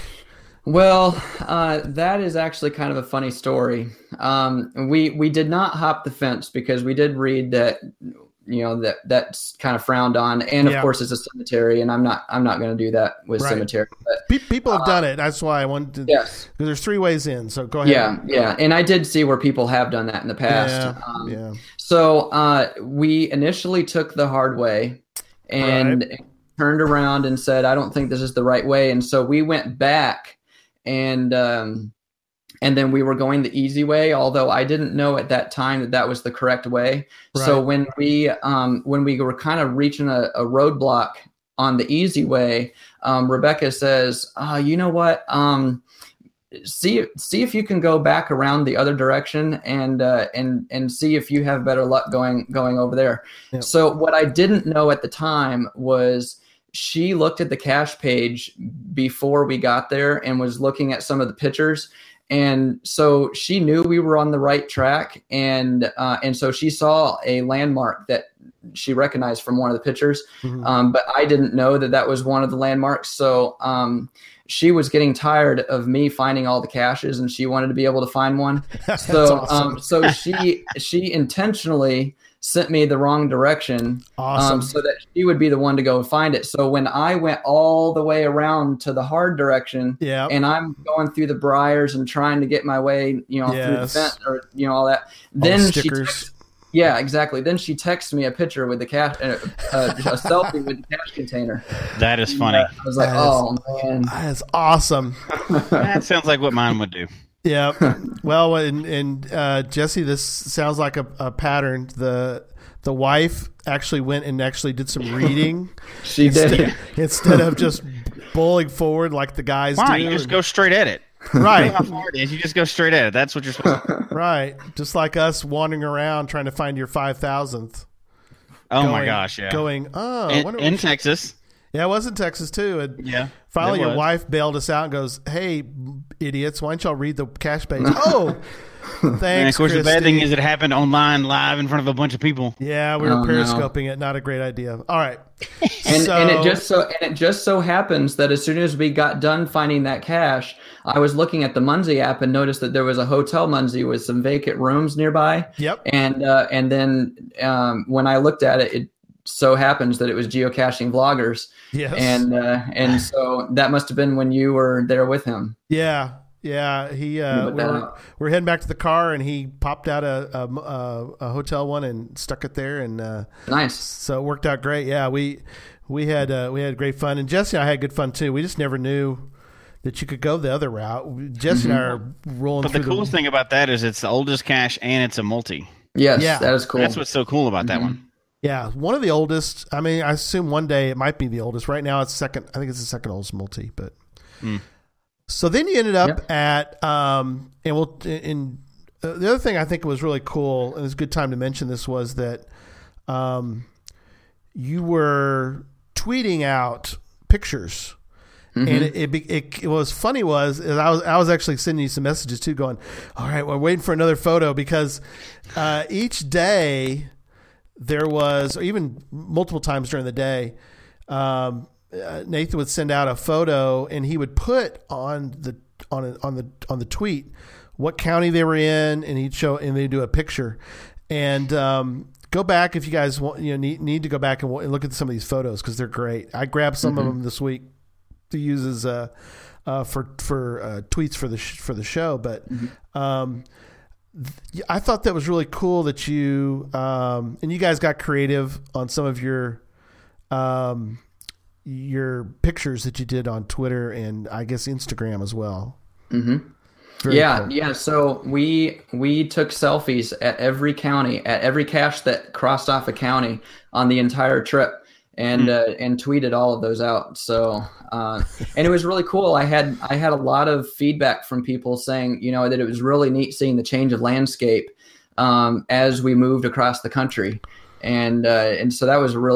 Well, uh, that is actually kind of a funny story. Um, we we did not hop the fence because we did read that, you know, that that's kind of frowned on, and of yeah. course it's a cemetery, and I'm not I'm not going to do that with right. cemetery. But Pe- people have uh, done it. That's why I wanted to. Yes, because there's three ways in. So go ahead. Yeah, yeah, and I did see where people have done that in the past. Yeah, um, yeah. So uh, we initially took the hard way, and right. turned around and said, "I don't think this is the right way," and so we went back. And um, and then we were going the easy way, although I didn't know at that time that that was the correct way. Right. So when we um, when we were kind of reaching a, a roadblock on the easy way, um, Rebecca says, oh, "You know what? Um, see see if you can go back around the other direction and uh, and and see if you have better luck going going over there." Yep. So what I didn't know at the time was, she looked at the cache page before we got there and was looking at some of the pictures. And so she knew we were on the right track. And, uh, and so she saw a landmark that she recognized from one of the pictures. Mm-hmm. Um, but I didn't know that that was one of the landmarks. So, um, she was getting tired of me finding all the caches, and she wanted to be able to find one. So, awesome. um, so she, she intentionally sent me the wrong direction, awesome. um, so that she would be the one to go find it. So when I went all the way around to the hard direction, yep. and I'm going through the briars and trying to get my way, you know, yes. through the fence, or you know, all that, then all she texts, yeah, exactly. Then she texts me a picture with the cash, uh, uh, a selfie with the cash container. That is funny. And, uh, I was like, that oh is, man, that is awesome. That sounds like what mine would do. Yeah. Well, and, and uh, Jesse, this sounds like a, a pattern. The the wife actually went and actually did some reading. She instead, did instead of just bowling forward like the guys Why? do. You just go straight at it. Right. How far it is, you just go straight at it. That's what you're supposed to do. Right. Just like us wandering around trying to find your five thousandth. Oh going, my gosh, yeah. Going, oh. In, in Texas. Yeah, it was in Texas too. And yeah. finally your wife bailed us out and goes, hey, idiots, why don't y'all read the cache page? Oh, thanks, and of course, Christy. the bad thing is it happened online live in front of a bunch of people. Yeah, we were oh, periscoping no. it. Not a great idea. All right. And, so, and it just so and it just so happens that as soon as we got done finding that cache, I was looking at the Munzie app and noticed that there was a Hotel Munzie with some vacant rooms nearby. Yep. And uh, and then um, when I looked at it, it so happens that it was Geocaching Vloggers. Yes. And uh, and so that must have been when you were there with him. Yeah. Yeah, he. Uh, we were, we were heading back to the car, and he popped out a a, a, a hotel one and stuck it there, and uh, nice. So it worked out great. Yeah, we we had uh, we had great fun, and Jesse and I had good fun too. We just never knew that you could go the other route. Jesse mm-hmm. and I are rolling. But through the coolest the... thing about that is it's the oldest cache and it's a multi. Yes, yeah, that is cool. That's what's so cool about that mm-hmm. one. Yeah, one of the oldest. I mean, I assume one day it might be the oldest. Right now, it's second. I think it's the second oldest multi, but. Mm. So then you ended up yep. at, um, and we'll, in uh, the other thing I think was really cool, and it's a good time to mention this, was that um, you were tweeting out pictures. Mm-hmm. And it, it, it, it was funny was is I was I was actually sending you some messages too, going, all right, we're waiting for another photo, because uh, each day there was, or even multiple times during the day, um, Uh, Nathan would send out a photo, and he would put on the on a, on the on the tweet what county they were in, and he'd show, and they'd do a picture. And um, go back if you guys want, you know, need need to go back and, and look at some of these photos, because they're great. I grabbed some mm-hmm. of them this week to use as uh, uh, for for uh, tweets for the sh- for the show. But mm-hmm. um, th- I thought that was really cool that you um, and you guys got creative on some of your. Um, your pictures that you did on Twitter and I guess Instagram as well. Mm-hmm. Yeah. Cool. Yeah. So we, we took selfies at every county, at every cache that crossed off a county on the entire trip, and, mm-hmm. uh, and tweeted all of those out. So, uh, and it was really cool. I had, I had a lot of feedback from people saying, you know, that it was really neat seeing the change of landscape, um, as we moved across the country. And, uh, and so that was really,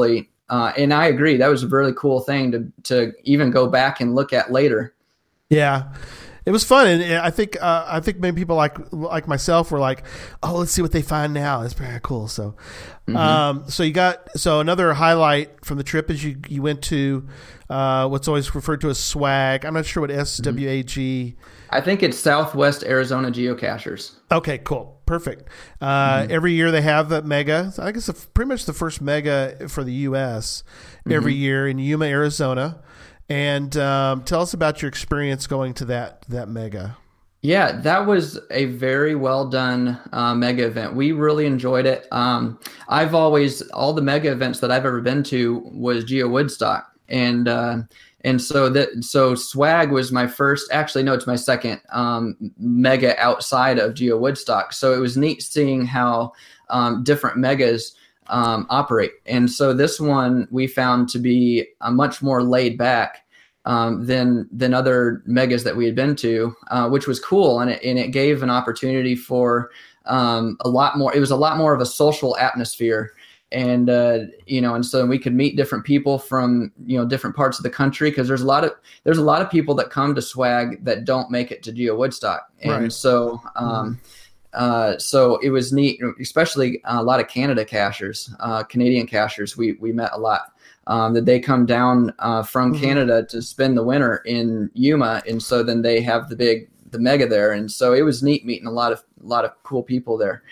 uh, and I agree that was a really cool thing to to even go back and look at later. Yeah. It was fun, and I think uh, I think maybe people like like myself were like, "Oh, let's see what they find now." It's very cool. So, mm-hmm. um, so you got so another highlight from the trip is you you went to uh, what's always referred to as SWAG. I'm not sure what S W A G. I think it's Southwest Arizona Geocachers. Okay, cool, perfect. Uh, mm-hmm. Every year they have that mega. I guess it's pretty much the first mega for the U S Mm-hmm. every year in Yuma, Arizona. And um, tell us about your experience going to that that mega. Yeah, that was a very well done uh, mega event. We really enjoyed it. Um, I've always all the mega events that I've ever been to was Geo Woodstock, and uh, and so that so SWAG was my first. Actually, no, it's my second um, mega outside of Geo Woodstock. So it was neat seeing how um, different megas um, operate. And so this one we found to be a much more laid back um, than than other megas that we had been to, uh, which was cool. And it, and it gave an opportunity for um, a lot more. It was a lot more of a social atmosphere. And, uh, you know, and so we could meet different people from, you know, different parts of the country. Cause there's a lot of, there's a lot of people that come to SWAG that don't make it to Geo Woodstock. And right. so, um, uh, so it was neat, especially a lot of Canada cachers, uh, Canadian cachers. We, we met a lot, um, that they come down, uh, from mm-hmm. Canada to spend the winter in Yuma. And so then they have the big, the mega there. And so it was neat meeting a lot of, a lot of cool people there.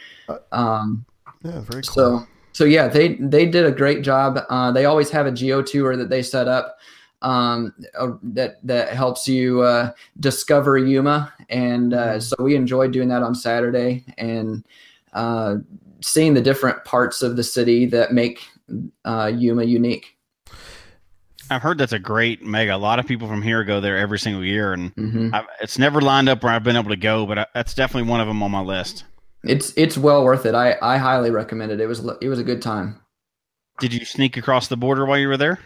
Um, yeah, very cool. So, So yeah, they they did a great job. Uh, they always have a geo tour that they set up um, uh, that that helps you uh, discover Yuma, and uh, so we enjoyed doing that on Saturday and uh, seeing the different parts of the city that make uh, Yuma unique. I've heard that's a great mega. A lot of people from here go there every single year, and Mm-hmm. I've, it's never lined up where I've been able to go, but I, that's definitely one of them on my list. It's it's well worth it. I, I highly recommend it. It was it was a good time. Did you sneak across the border while you were there?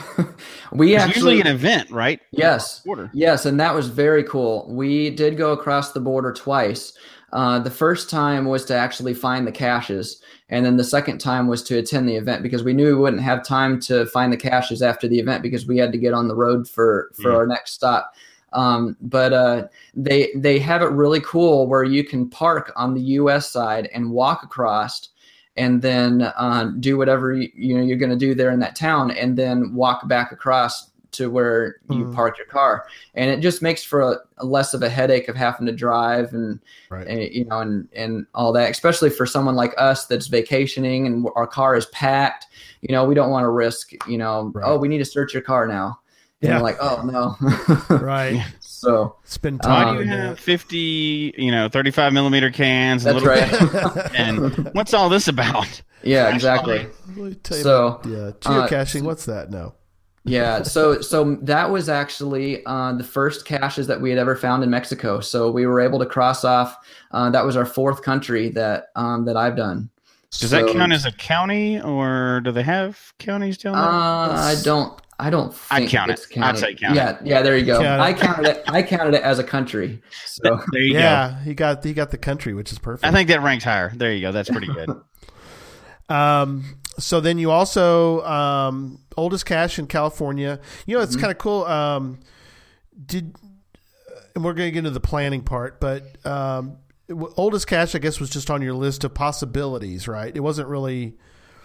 We It's actually usually an event, right? yes Border. yes, and that was very cool. We did go across the border twice. Uh, the first time was to actually find the caches, and then the second time was to attend the event because we knew we wouldn't have time to find the caches after the event because we had to get on the road for for Yeah. our next stop. Um, but uh, they they have it really cool where you can park on the U S side and walk across, and then uh, do whatever you, you know you're going to do there in that town, and then walk back across to where you Mhm. park your car, and it just makes for a, a less of a headache of having to drive and, Right. and you know and and all that, especially for someone like us that's vacationing and our car is packed. You know, we don't want to risk. You know, Right. oh, we need to search your car now. And Yeah. we're like, oh no. Right. So Spend Uh, Why time. do you doing have that. fifty, you know, thirty-five millimeter cans? And that's little right. And what's all this about? Yeah, exactly. Let me tell you So, about- yeah, uh, geocaching. what's that? No. Yeah, so so that was actually uh, the first caches that we had ever found in Mexico. So we were able to cross off. Uh, that was our fourth country that um, that I've done. Does So, that count as a county, or do they have counties down there? Uh, I don't. I don't. I'd Think count it. it's I'd counted. say count it. Yeah, yeah. There you go. Count it. I counted it. I counted it as a country. So There you go. Yeah, he got he got the country, which is perfect. I think that ranks higher. There you go. That's pretty good. Um, so then you also um, oldest cache in California. You know, it's Mm-hmm. kind of cool. Um, did and we're going to get into the planning part, but um, w- oldest cache, I guess, was just on your list of possibilities, right? It wasn't really.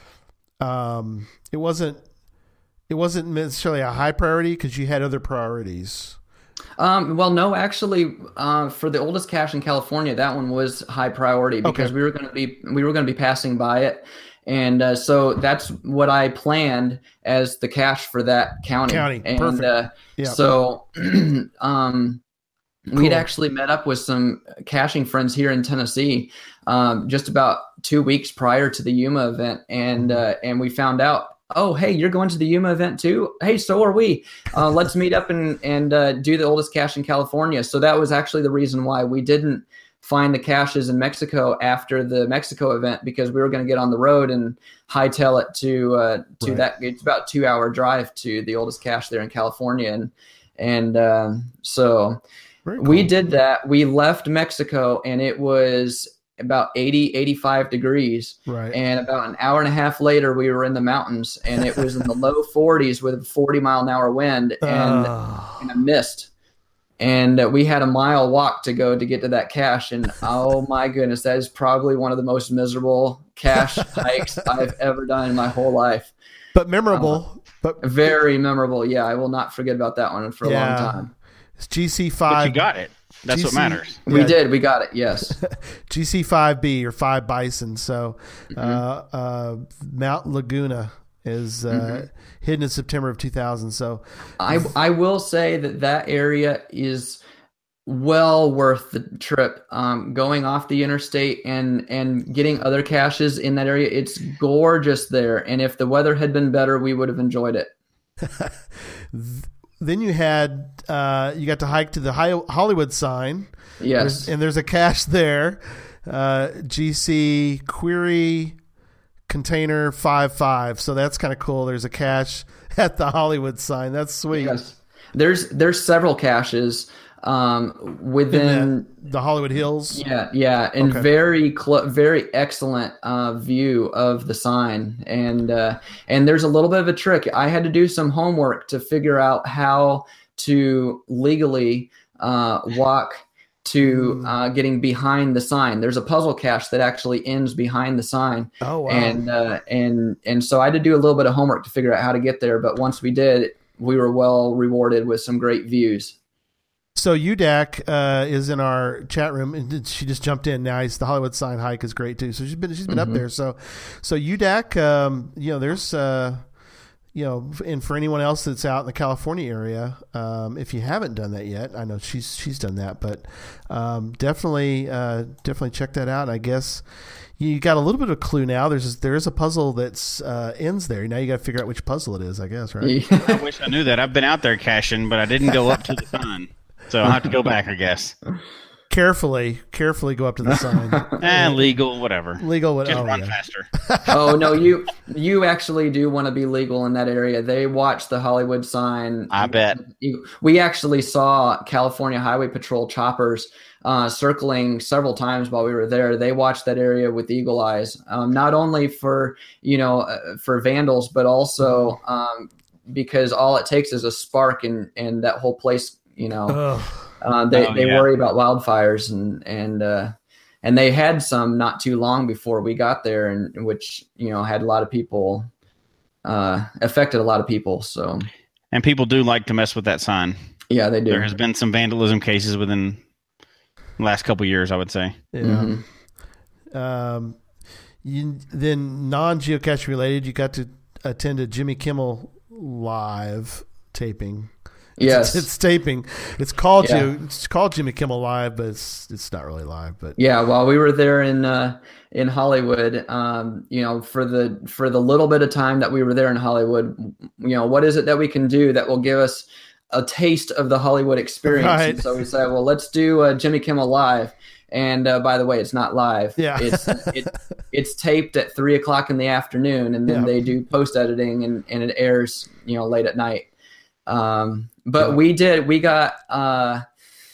Um, it wasn't. It wasn't necessarily a high priority because you had other priorities. Um, well, no, actually, uh, for the oldest cache in California, that one was high priority because Okay. we were going to be we were going to be passing by it, and uh, so that's what I planned as the cache for that county. County, and perfect. Uh, Yeah. So, um, we'd Cool. actually met up with some caching friends here in Tennessee, um, just about two weeks prior to the Yuma event, and uh, and we found out. Oh, hey, you're going to the Yuma event too? Hey, so are we. Uh, let's meet up and, and uh, do the oldest cache in California. So that was actually the reason why we didn't find the caches in Mexico after the Mexico event, because we were going to get on the road and hightail it to uh, to Right. that. It's about a two hour drive to the oldest cache there in California. And, and um, so Very we cool. did that. We left Mexico, and it was about eighty, eighty-five degrees. Right. And about an hour and a half later, we were in the mountains, and it was in the low forties with a forty mile an hour wind and, Oh. and a mist. And uh, we had a mile walk to go to get to that cache. And oh my goodness, that is probably one of the most miserable cache hikes I've ever done in my whole life. But memorable. but Very memorable. Yeah, I will not forget about that one for a Yeah. long time. it's G C But five. you got it. That's G what C matters. We Yeah. did. We got it. Yes. G C five B or five Bison. So Mm-hmm. uh, uh, Mount Laguna is uh, Mm-hmm. hidden in September of two thousand. So I I will say that that area is well worth the trip. Um, going off the interstate and and getting other caches in that area, it's gorgeous there. And if the weather had been better, we would have enjoyed it. then you had uh, you got to hike to the Hi- Hollywood sign. Yes. There's- and there's a cache there. Uh, G C query container five five. So that's kind of cool. There's a cache at the Hollywood sign. That's sweet. Yes. There's there's several caches um, In within. the, the Hollywood Hills. Yeah, yeah, and Okay. very cl- very excellent uh, view of the sign, and uh, and there's a little bit of a trick. I had to do some homework to figure out how to legally uh, walk to uh, getting behind the sign. There's a puzzle cache that actually ends behind the sign, Oh wow. and uh, and and so I had to do a little bit of homework to figure out how to get there. But once we did, we were well rewarded with some great views. So U D A C uh, is in our chat room, and she just jumped in. Nice. The Hollywood sign hike is great too. So she's been she's been Mm-hmm. up there. So so U D A C, um, you know, there's uh, you know, and for anyone else that's out in the California area, um, if you haven't done that yet, I know she's she's done that, but um, definitely uh, definitely check that out. I guess you got a little bit of a clue now. There's there is a puzzle that's uh, ends there. Now you got to figure out which puzzle it is. I guess, right? I wish I knew that. I've been out there caching, but I didn't go up to the sign. So I'll have to go back, I guess. Carefully, carefully go up to the sign. Eh, legal, whatever. Legal. What? Just Oh, run yeah. faster. Oh no, you you actually do want to be legal in that area. They watch the Hollywood sign. I bet. You- We actually saw California Highway Patrol choppers uh, circling several times while we were there. They watched that area with eagle eyes, um, not only for you know uh, for vandals, but also um, because all it takes is a spark, and and that whole place, you know. Ugh. Uh, they Oh, they yeah. worry about wildfires, and and uh, and they had some not too long before we got there, and which you know had a lot of people uh, affected a lot of people. So And people do like to mess with that sign. yeah, they do. There has been some vandalism cases within the last couple of years, I would say. Yeah. Mhm. Um, you, then non-geocache related, you got to attend a Jimmy Kimmel live taping. Yes. It's, it's taping. It's called Yeah. Jim- it's called Jimmy Kimmel Live, but it's it's not really live. But Yeah, while we were there in uh, in Hollywood, um, you know, for the for the little bit of time that we were there in Hollywood, you know, what is it that we can do that will give us a taste of the Hollywood experience? Right. And so we said, well, let's do uh, Jimmy Kimmel Live. And uh, by the way, it's not live. Yeah. it's it, it's taped at three o'clock in the afternoon, and then Yeah. they do post editing, and, and it airs, you know, late at night. Um, but Yeah. we did we got uh,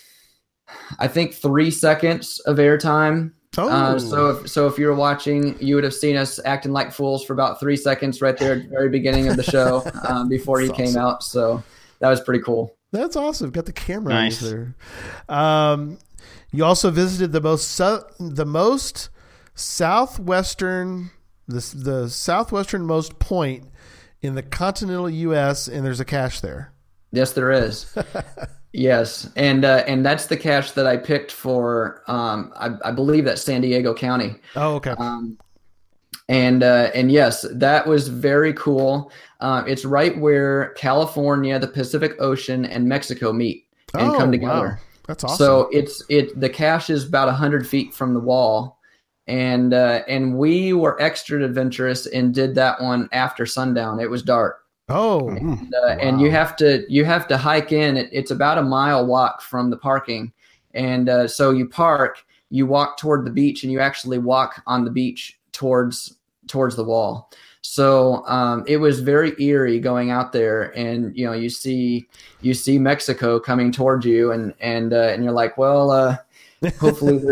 I think three seconds of airtime. oh, Uh, so if so if you were watching, you would have seen us acting like fools for about three seconds right there at the very beginning of the show um, before he That's came awesome. out. So that was pretty cool. that's awesome. Got the camera Nice. there. Um, you also visited the most sou- the most southwestern the the southwesternmost point in the continental U S, and there's a cache there. Yes, there is. Yes, and uh, and that's the cache that I picked for. Um, I, I believe that's San Diego County. Oh, okay. Um, and uh, and yes, that was very cool. Uh, it's right where California, the Pacific Ocean, and Mexico meet and oh, come together. wow. That's awesome. So it's it the cache is about a hundred feet from the wall, and uh, and we were extra adventurous and did that one after sundown. It was dark. oh, And, uh, and you Wow. have to you have to hike in. It, it's about a mile walk from the parking, and uh, so you park, you walk toward the beach, and you actually walk on the beach towards towards the wall. So um, it was very eerie going out there, and you know you see you see Mexico coming towards you, and and uh, and you're like, well, uh, hopefully there's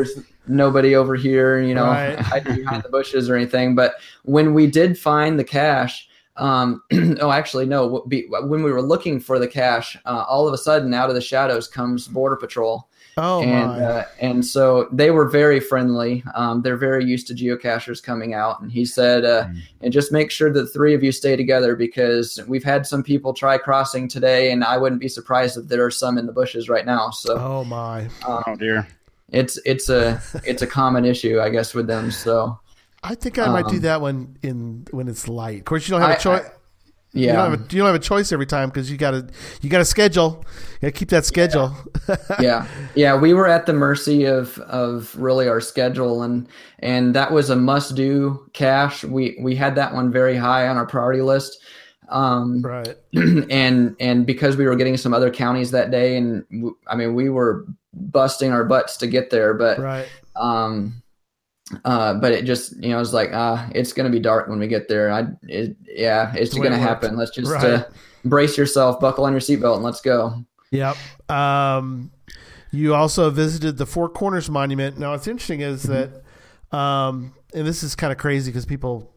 nobody over here, you know, Right. hiding behind the bushes or anything. But when we did find the cache, um, oh, actually, no, w- be, when we were looking for the cache, uh, all of a sudden out of the shadows comes Border Patrol. Oh and my. uh, and so they were very friendly. Um, they're very used to geocachers coming out. And he said, uh, Mm. and just make sure that the three of you stay together, because we've had some people try crossing today, and I wouldn't be surprised if there are some in the bushes right now. So Oh my. um, Oh dear. it's it's a it's a common issue, I guess, with them. So I think I might do um, that one in when it's light. Of course, you don't have I- a choice. I- You yeah, don't, have a, you don't have a choice every time because you got to you got to schedule. You got to keep that schedule. yeah, yeah. We were at the mercy of of really our schedule, and and that was a must do cache. We we had that one very high on our priority list. Um, Right. and and because we were getting some other counties that day, and w- I mean we were busting our butts to get there, but Right. um, uh, but it just you know it's like ah, it's gonna be dark when we get there. I it, yeah, it's the way gonna it works. happen. Let's just Right. uh, brace yourself, buckle on your seatbelt, and let's go. Yep. Um, you also visited the Four Corners Monument. Now, what's interesting is that, um, and this is kind of crazy because people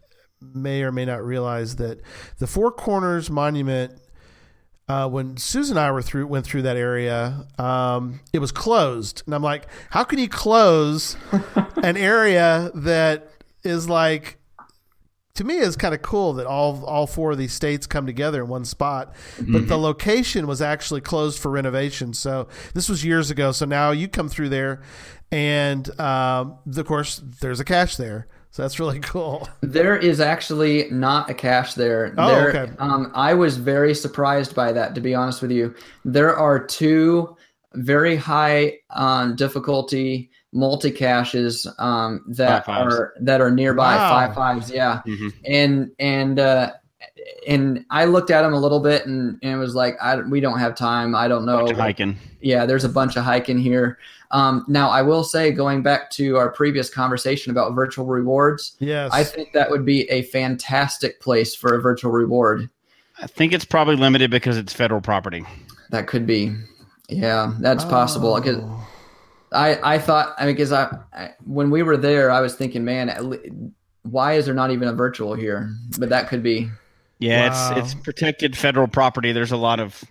may or may not realize that the Four Corners Monument, uh, when Susan and I were through went through that area, um, it was closed, and I'm like, how can you close an area that is like, to me, is kind of cool that all all four of these states come together in one spot, but the location was actually closed for renovation. So this was years ago. So now you come through there, and um, of course there's a cache there. So that's really cool. There is actually not a cache there. Oh, there, okay. Um, I was very surprised by that, to be honest with you. There are two very high um, difficulty multi caches um, that Five fives. are that are nearby. Wow. Five fives, yeah. Mhm. And and uh, and I looked at them a little bit, and, and it was like, I, we don't have time. I don't know. Bunch of hiking. Yeah, there's a bunch of hiking here. Um, now, I will say, going back to our previous conversation about virtual rewards, Yes. I think that would be a fantastic place for a virtual reward. I think it's probably limited because it's federal property. That could be. Yeah, that's possible. 'Cause Oh. I, I thought, I mean, because I, I, when we were there, I was thinking, man, at le- why is there not even a virtual here? But that could be. Yeah, Wow. it's it's protected federal property. There's a lot of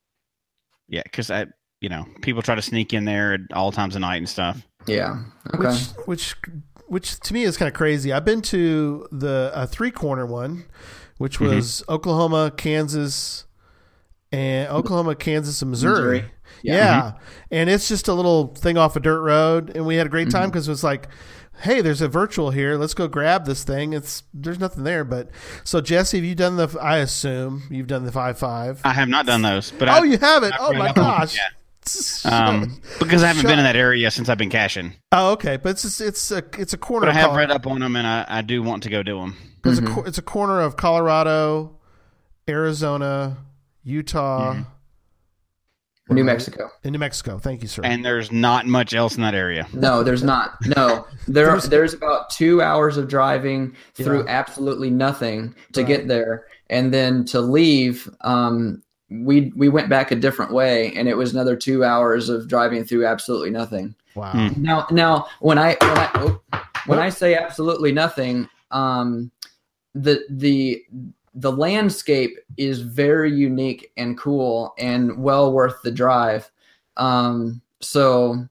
yeah, because I you know people try to sneak in there at all times of night and stuff. Yeah. Okay. Which, which, which to me is kind of crazy. I've been to the uh, three corner one, which Mm-hmm. was Oklahoma, Kansas, and Oklahoma, Kansas, and Missouri. Missouri. Yeah, Yeah. and it's just a little thing off a dirt road, and we had a great Mm-hmm. time because it was like, hey, there's a virtual here. Let's go grab this thing. It's there's nothing there, but so Jesse, have you done the? I assume you've done the five five. I have not done those, but Oh, I, you haven't? I've Oh read my up on them, gosh! yeah. um, because I haven't been in that area since I've been caching. Oh, okay, but it's just, it's a it's a corner. But I of have Col- read up on them, and I, I do want to go do them. It's Mm-hmm. a co- it's a corner of Colorado, Arizona, Utah, New Mexico. and New Mexico. Thank you, sir. And there's not much else in that area. No, there's not. No, there There's- there's about two hours of driving through Yeah. absolutely nothing to Right. get there, and then to leave. Um, we we went back a different way, and it was another two hours of driving through absolutely nothing. wow. Hmm. Now, now when I when I oh, when I say absolutely nothing, um, the the the landscape is very unique and cool and well worth the drive. Um, so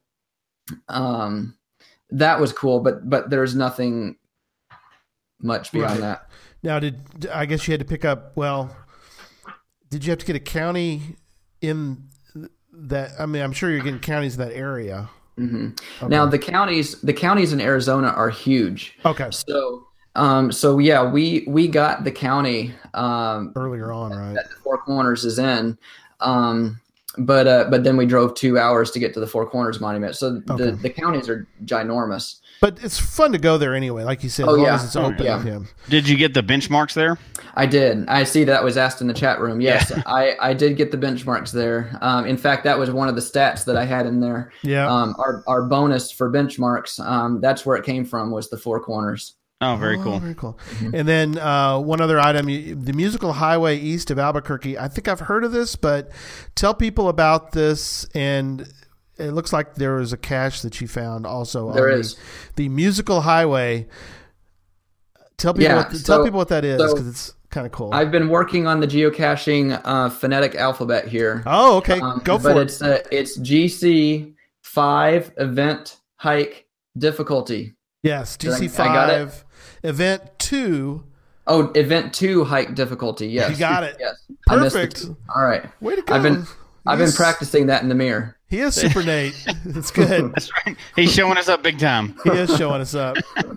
um, that was cool, but but there's nothing much beyond Right. that. Now, did I guess you had to pick up? Well, did you have to get a county in that? I mean, I'm sure you're getting counties in that area. hmm Okay. Now the counties the counties in Arizona are huge. Okay, So um, so yeah, we we got the county um, earlier on, right? that the Four Corners is in. Um, but uh, but then we drove two hours to get to the Four Corners Monument. So Okay. the, the counties are ginormous. But it's fun to go there anyway, like you said. Oh, as long yeah. as it's Oh, open. yeah. Yeah. Did you get the benchmarks there? I did. I see that was asked in the chat room. Yes, Yeah. I, I did get the benchmarks there. Um, in fact, that was one of the stats that I had in there. Yeah. Um, our our bonus for benchmarks. Um, that's where it came from. Was the Four Corners. Oh, very Oh, cool. Very cool. And then uh, one other item, you- the musical highway east of Albuquerque. I think I've heard of this, but tell people about this and it looks like there was a cache that you found also. There on is. the, the musical highway. Tell people, Yeah, what, so- tell people what that is so because it's kind of cool. I've been working on the geocaching uh, phonetic alphabet here. oh, okay, Um, go but for it. it's uh, it's G C five event hike difficulty. Yes, G Did I- C I got it? five event two. Oh, event two hike difficulty. Yes, You got it. Yes, I missed the Perfect. two. All right, Way to go! I've been I've been He's- practicing that in the mirror. He is Super Nate. It's good. That's right. He's showing us up big time. He is showing us up.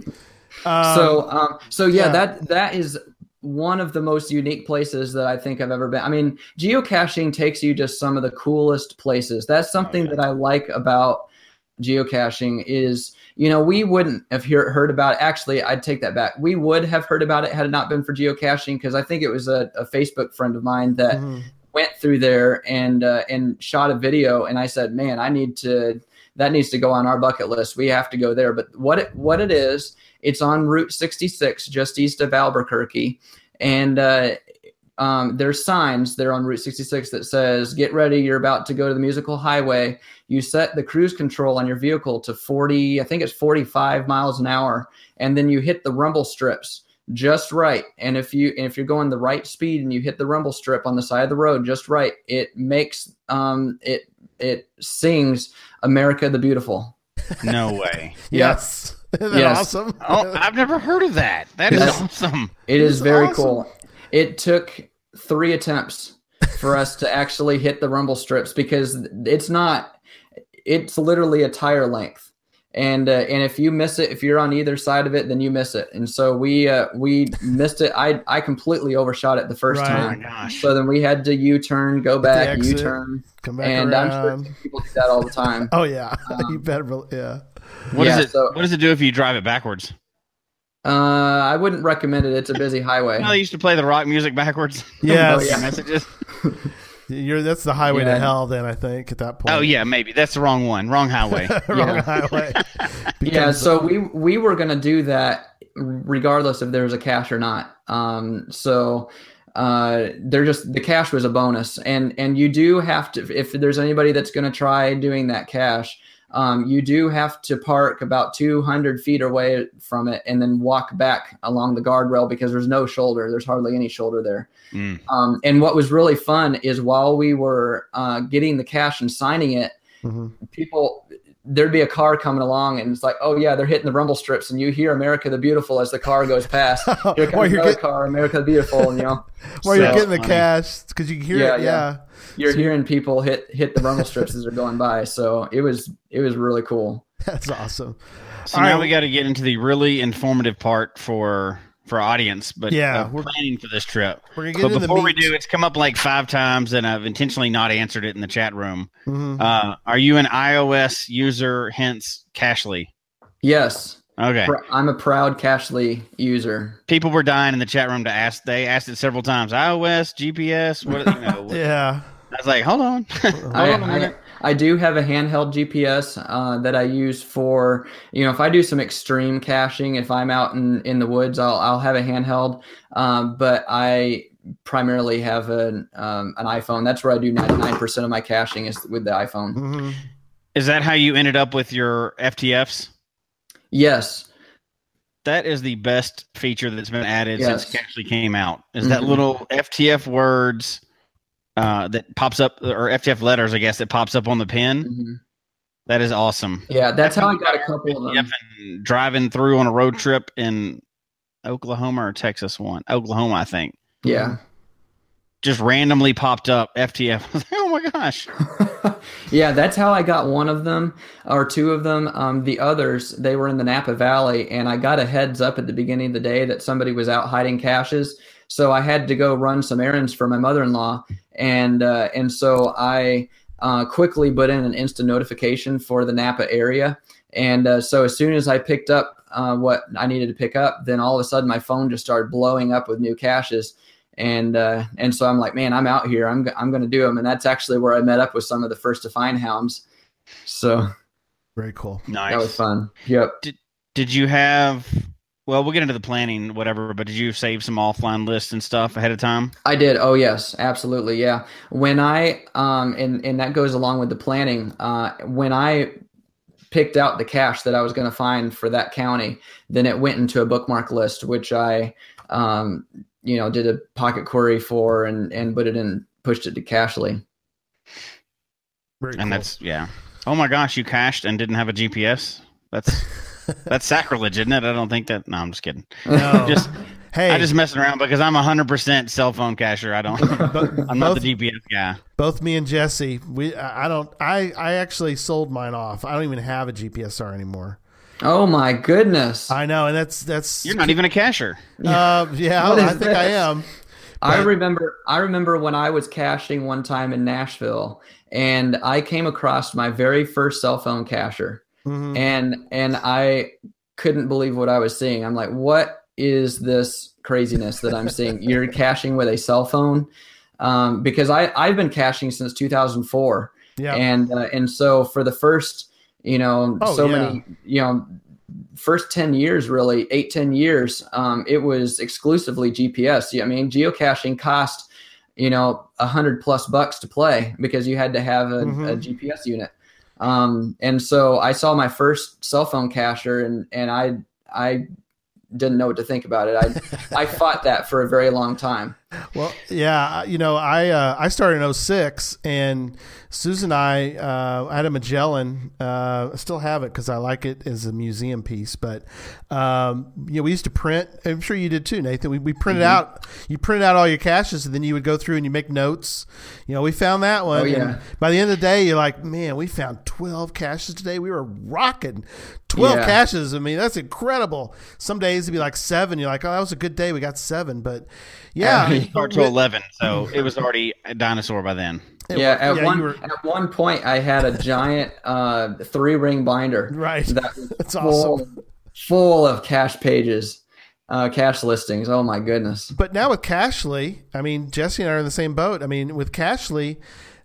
Um, so um, so yeah, yeah. that that is one of the most unique places that I think I've ever been. I mean, geocaching takes you to some of the coolest places. That's something Oh, yeah. that I like about geocaching is, you know, we wouldn't have hear, heard about it. Actually, I'd take that back. We would have heard about it had it not been for geocaching, because I think it was a, a Facebook friend of mine that mhm. went through there and uh, and shot a video, and I said, man, I need to that needs to go on our bucket list. We have to go there. But what it what it is, it's on Route sixty-six, just east of Albuquerque, and uh, um, there's signs there on Route sixty-six that says, "Get ready, you're about to go to the musical highway." You set the cruise control on your vehicle to forty, I think it's forty-five miles an hour, and then you hit the rumble strips just right. And if you if you're going the right speed and you hit the rumble strip on the side of the road just right, it makes um it it sings "America the Beautiful." No way. Yes. Isn't that Yes. awesome? Oh, I've never heard of that. That is Yes. awesome. It is It's very awesome. cool. It took three attempts for us to actually hit the rumble strips, because it's not, it's literally a tire length. And, uh, and if you miss it, if you're on either side of it, then you miss it. And so we, uh, we missed it. I, I completely overshot it the first Right. Oh my time. gosh. So then we had to U-turn, go back, exit. U-turn. Come back And I'm around. sure people do that all the time. Oh yeah, Um, you better. bel- Yeah. What yeah, does it so- what does it do if you drive it backwards? Uh, I wouldn't recommend it. It's a busy highway. You know, they used to play the rock music backwards. Yes. Oh, yeah. Messages. You're that's the highway to Yeah. hell. Then I think at that point. Oh yeah, maybe that's the wrong one. Wrong highway. Wrong Yeah. highway. Yeah, Becomes- so we we were gonna do that regardless if there was a cache or not. Um, so uh, they're just the cache was a bonus, and and you do have to, if there's anybody that's gonna try doing that cache, um, you do have to park about two hundred feet away from it and then walk back along the guardrail, because there's no shoulder. There's hardly any shoulder there. Mm. Um, and what was really fun is while we were uh, getting the cache and signing it, Mhm. people, there'd be a car coming along and it's like, oh yeah, they're hitting the rumble strips, and you hear "America the Beautiful" as the car goes past. Here While comes you're another get- car, "America the Beautiful," and you know, While you're So, getting the funny. cash, because you can hear Yeah, it. yeah. Yeah. you're So- hearing people hit hit the rumble strips as they're going by. So it was it was really cool. That's awesome. So All now right. we got to get into the really informative part for for our audience, but Yeah, uh, we're- planning for this trip. We're gonna get But into the before we meat. do, it's come up like five times, and I've intentionally not answered it in the chat room. Mhm. Uh, are you an iOS user? Hence, Cashly. Yes, Okay. pr- I'm a proud Cashly user. People were dying in the chat room to ask. They asked it several times. iOS, G P S. What? You know, Yeah. I was like, hold on. hold I, on a I, minute. I do have a handheld G P S uh, that I use for, you know, if I do some extreme caching, if I'm out in, in the woods, I'll I'll have a handheld. Um, but I primarily have an um, an iPhone. That's where I do ninety-nine percent of my caching is with the iPhone. Mhm. Is that how you ended up with your F T Fs? Yes. That is the best feature that's been added Yes. since Cashly came out. Is that Mhm. little F T F words uh, that pops up, or F T F letters, I guess, that pops up on the pin? Mhm. That is awesome. Yeah, that's how I got a couple of them. Yep, and driving through on a road trip in Oklahoma or Texas one. Oklahoma, I think. Yeah. Just randomly popped up F T F. I was like, oh my gosh. Yeah, that's how I got one of them or two of them. Um, the others, they were in the Napa Valley, and I got a heads up at the beginning of the day that somebody was out hiding caches. So I had to go run some errands for my mother-in-law, and uh, and so I uh, quickly put in an instant notification for the Napa area. And uh, so as soon as I picked up uh, what I needed to pick up, then all of a sudden my phone just started blowing up with new caches. And uh, and so I'm like, man, I'm out here. I'm g- I'm going to do them. And that's actually where I met up with some of the first to find hounds. So Very cool. Nice. that was fun. Yep. Did you have Well, we'll get into the planning, whatever. But did you save some offline lists and stuff ahead of time? I did. Oh yes, absolutely. Yeah. When I um and and that goes along with the planning. Uh, when I picked out the cache that I was going to find for that county, then it went into a bookmark list, which I um you know did a pocket query for and and put it in, pushed it to Cachly. Very And cool. that's yeah. Oh my gosh, you cached and didn't have a G P S? That's that's sacrilege, isn't it? I don't think that. No, I'm just kidding. No. Just hey, I just messing around because I'm a hundred percent cell phone cacher. I don't. bo- I'm not both, the G P S guy. both me and Jesse, we I I don't I I actually sold mine off. I don't even have a G P S R anymore. Oh my goodness! I know, and that's that's You're not even a cacher. Uh, yeah, What I is think I this? am. I But- remember I remember when I was caching one time in Nashville, and I came across my very first cell phone cacher, Mhm. and and I couldn't believe what I was seeing. I'm like, what is this craziness that I'm seeing? You're caching with a cell phone, um, because I I've been caching since two thousand four, Yeah. and uh, and so for the first you know Oh, so yeah. many you know first ten years, really eight ten years, um, it was exclusively G P S. I mean, geocaching cost you know a hundred plus bucks to play because you had to have a, Mhm. a G P S unit. Um, and so I saw my first cell phone cacher, and and I I didn't know what to think about it. I I fought that for a very long time. Well, yeah, you know, I uh, I started in oh six, and Susan and I, uh, I had a Magellan. Uh, I still have it because I like it as a museum piece. But um, you know, we used to print. I'm sure you did too, Nathan. We we printed Mm-hmm. out. You printed out all your caches, and then you would go through and you make notes. You know, we found that one. Oh, yeah. And by the end of the day, you're like, man, we found twelve caches today. We were rocking. twelve Yeah. caches. I mean, that's incredible. Some days it'd be like seven. You're like, oh, that was a good day. We got seven. But yeah. Uh, Start to eleven, so it was already a dinosaur by then. It Yeah, wa- at yeah, one you were- at one point I had a giant uh, three ring binder. Right. That was That's full, awesome. full of cache pages, uh, cache listings. Oh my goodness. But now with Cachly, I mean, Jesse and I are in the same boat. I mean, with Cachly,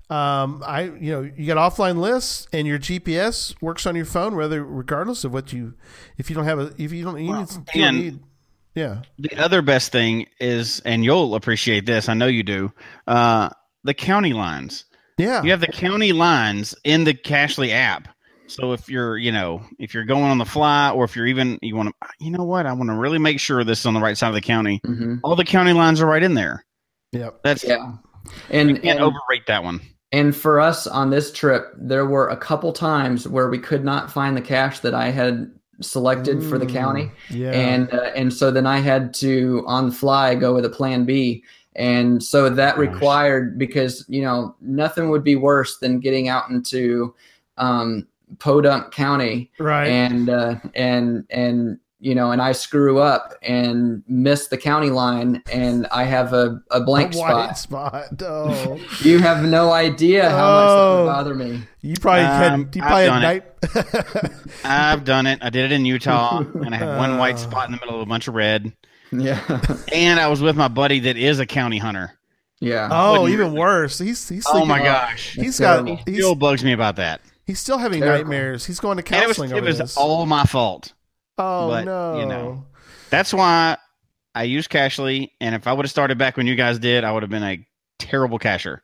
um, I you know you got offline lists, and your G P S works on your phone, whether regardless of what you, if you don't have a, if you don't, you Well, need, you don't and- need yeah, The other best thing is, and you'll appreciate this, I know you do, uh, the county lines. yeah, You have the county lines in the Cachly app. So if you're, you know, if you're going on the fly, or if you're even, you want to, you know what, I want to really make sure this is on the right side of the county. hmm All the county lines are right in there. yeah. That's Yeah, and you can't and, overrate that one. and for us on this trip, there were a couple times where we could not find the cache that I had selected for the county. Yeah, and uh, and so then I had to on the fly go with a plan B, and so that Gosh. required, because you know nothing would be worse than getting out into um, Podunk County right. and uh, and and you know and I screw up and miss the county line, and I have a, a blank A white spot. spot. Oh, You have no idea how much that Oh. would bother me. you probably Um, had you I've probably done had night. I've done it. I did it in Utah, and I had one Uh. white spot in the middle of a bunch of red. Yeah, And I was with my buddy that is a county hunter. yeah. Oh, Wouldn't- even worse. He's he's Oh my sleeping- gosh. He's That's got terrible. he's, Still bugs me about that. he's still having Terrible. nightmares. He's going to And it was, counseling it over was this. all my fault. oh but, no, you know. That's why I use Cachly, and if I would have started back when you guys did, I would have been a terrible cacher.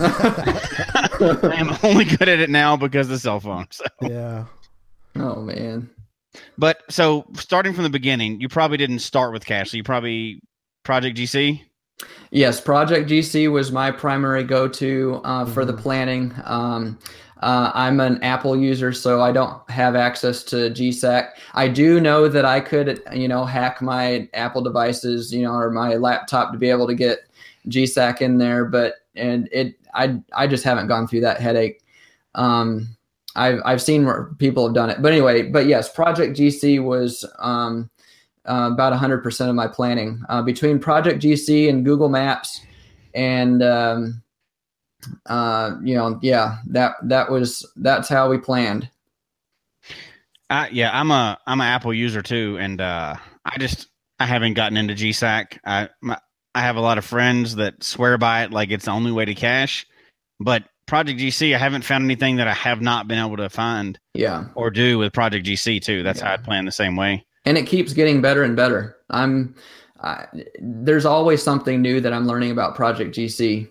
I am only good at it now because of the cell phone. So. yeah. Oh man. But so starting from the beginning, you probably didn't start with Cachly. You probably Project G C. Yes, Project G C was my primary go-to uh, for the Mhm. planning. Um, uh, I'm an Apple user, so I don't have access to G SAC. I do know that I could, you know, hack my Apple devices, you know, or my laptop to be able to get G SAC in there, but and it, I, I just haven't gone through that headache. Um, I've, I've seen where people have done it, but anyway, but yes, Project G C was. Um, Uh, about one hundred percent of my planning uh, between Project G C and Google Maps, and um, uh, you know, yeah, that that was that's how we planned. I, yeah, I'm a I'm an Apple user too, and uh, I just I haven't gotten into G SAC. I my, I have a lot of friends that swear by it, like it's the only way to cache. But Project G C, I haven't found anything that I have not been able to find Yeah, or do with Project G C too. That's how Yeah. I plan the same way. and it keeps getting better and better. I'm I, there's always something new that I'm learning about Project G C.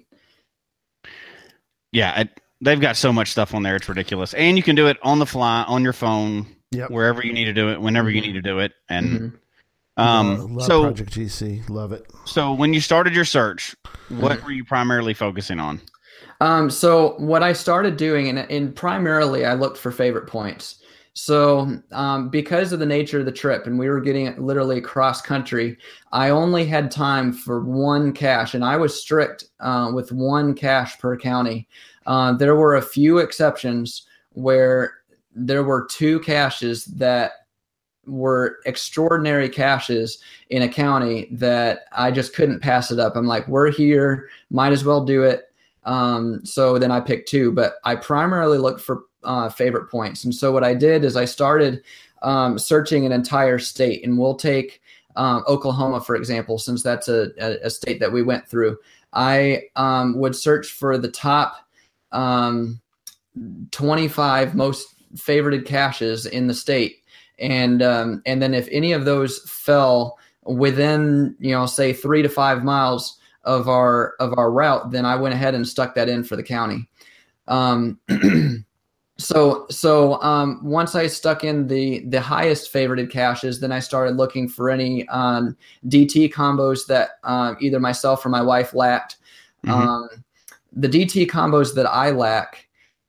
Yeah, it, they've got so much stuff on there. It's ridiculous. And you can do it on the fly, on your phone, Yep. wherever you need to do it, whenever you need to do it. And Mm-hmm. um, Love, love so, Project G C. Love it. so when you started your search, what were you primarily focusing on? Um, so what I started doing, and, and primarily I looked for favorite points. So um, because of the nature of the trip, and we were getting literally cross country, I only had time for one cache, and I was strict uh, with one cache per county. Uh, there were a few exceptions where there were two caches that were extraordinary caches in a county that I just couldn't pass it up. I'm like, we're here, might as well do it. Um, so then I picked two, but I primarily looked for uh, favorite points. And so what I did is I started um, searching an entire state, and we'll take um, Oklahoma, for example, since that's a, a, a state that we went through. I um, would search for the top um, twenty-five most favorited caches in the state. And, um, and then if any of those fell within, you know, say three to five miles of our, of our route, then I went ahead and stuck that in for the county. Um, so, so, um, once I stuck in the, the highest favorited caches, then I started looking for any, um, D T combos that, um, either myself or my wife lacked. Mhm. Um, the D T combos that I lack,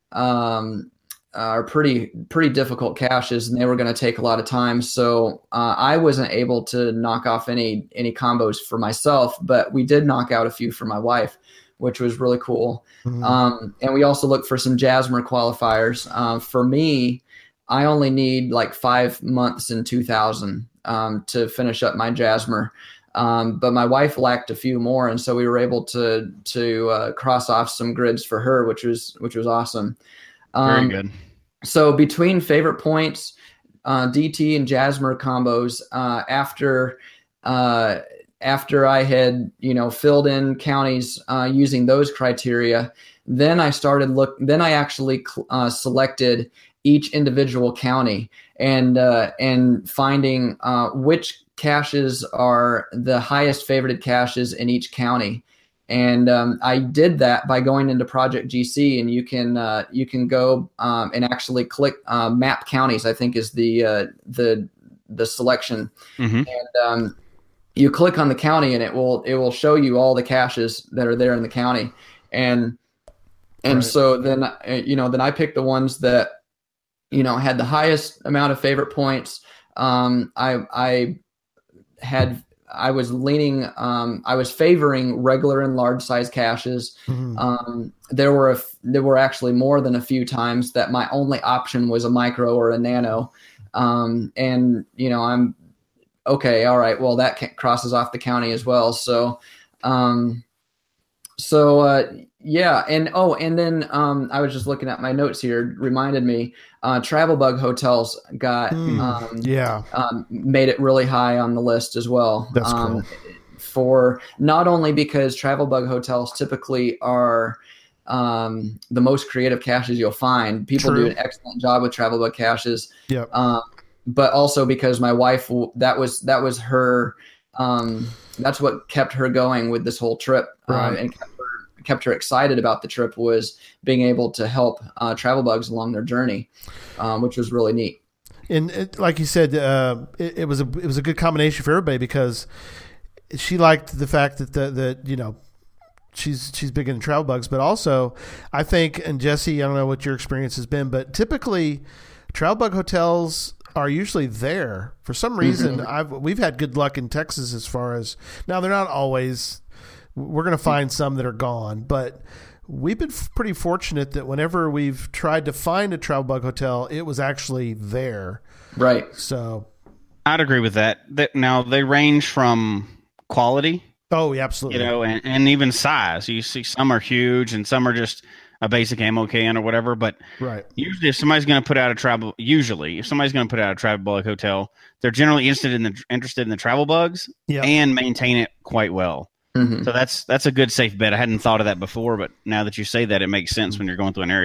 um, are pretty pretty difficult caches, and they were going to take a lot of time. So uh, I wasn't able to knock off any any combos for myself, but we did knock out a few for my wife, which was really cool. Mhm. Um, and we also looked for some Jasmer qualifiers. Uh, for me, I only need like five months in two thousand um, to finish up my Jasmer. Um, but my wife lacked a few more, and so we were able to to uh, cross off some grids for her, which was which was awesome. Very Um, good. So between favorite points, uh, D T and Jasmer combos, uh, after uh, after I had you know filled in counties uh, using those criteria, then I started look. Then I actually uh, selected each individual county and uh, and finding uh, which caches are the highest favorited caches in each county. And um, I did that by going into Project G C, and you can uh, you can go um, and actually click uh, map counties. I think is the uh, the the selection, Mhm. and um, you click on the county, and it will it will show you all the caches that are there in the county, and and Right. so then uh, you know then I picked the ones that you know had the highest amount of favorite points. Um, I I had. I was leaning, um, I was favoring regular and large size caches. Mhm. Um, there were, a f- there were actually more than a few times that my only option was a micro or a nano. Um, and you know, I'm okay. All right. Well, that ca- crosses off the county as well. So, um, so, uh, yeah. And, oh, and then, um, I was just looking at my notes here, reminded me, uh, Travel Bug Hotels got, Mm. um, Yeah. um, made it really high on the list as well. That's um, cool. For not only because Travel Bug Hotels typically are um, the most creative caches you'll find. People True. do an excellent job with Travel Bug caches. Yep. Um, but also because my wife, w- that was that was her. Um, that's what kept her going with this whole trip, Right. um, and kept her, kept her excited about the trip was being able to help uh, Travel Bugs along their journey, um, which was really neat. And it, like you said, uh, it, it was a it was a good combination for everybody because she liked the fact that the that you know she's she's big into Travel Bugs, but also I think, and Jesse, I don't know what your experience has been, but typically Travel Bug hotels are usually there for some reason. Mm-hmm. I've we've had good luck in Texas as far as now they're not always. We're going to find some that are gone, but we've been f- pretty fortunate that whenever we've tried to find a Travel Bug hotel, it was actually there. Right. So, I'd agree with that. That now they range from quality, oh, yeah, absolutely. you know, and, and even size. You see some are huge and some are just a basic ammo can or whatever. But Right. usually if somebody's going to put out a travel, usually if somebody's going to put out a Travel Bug hotel, they're generally interested in the interested in the Travel Bugs Yeah. and maintain it quite well. Mhm. So that's that's a good safe bet. I hadn't thought of that before, but now that you say that, it makes sense when you're going through an area.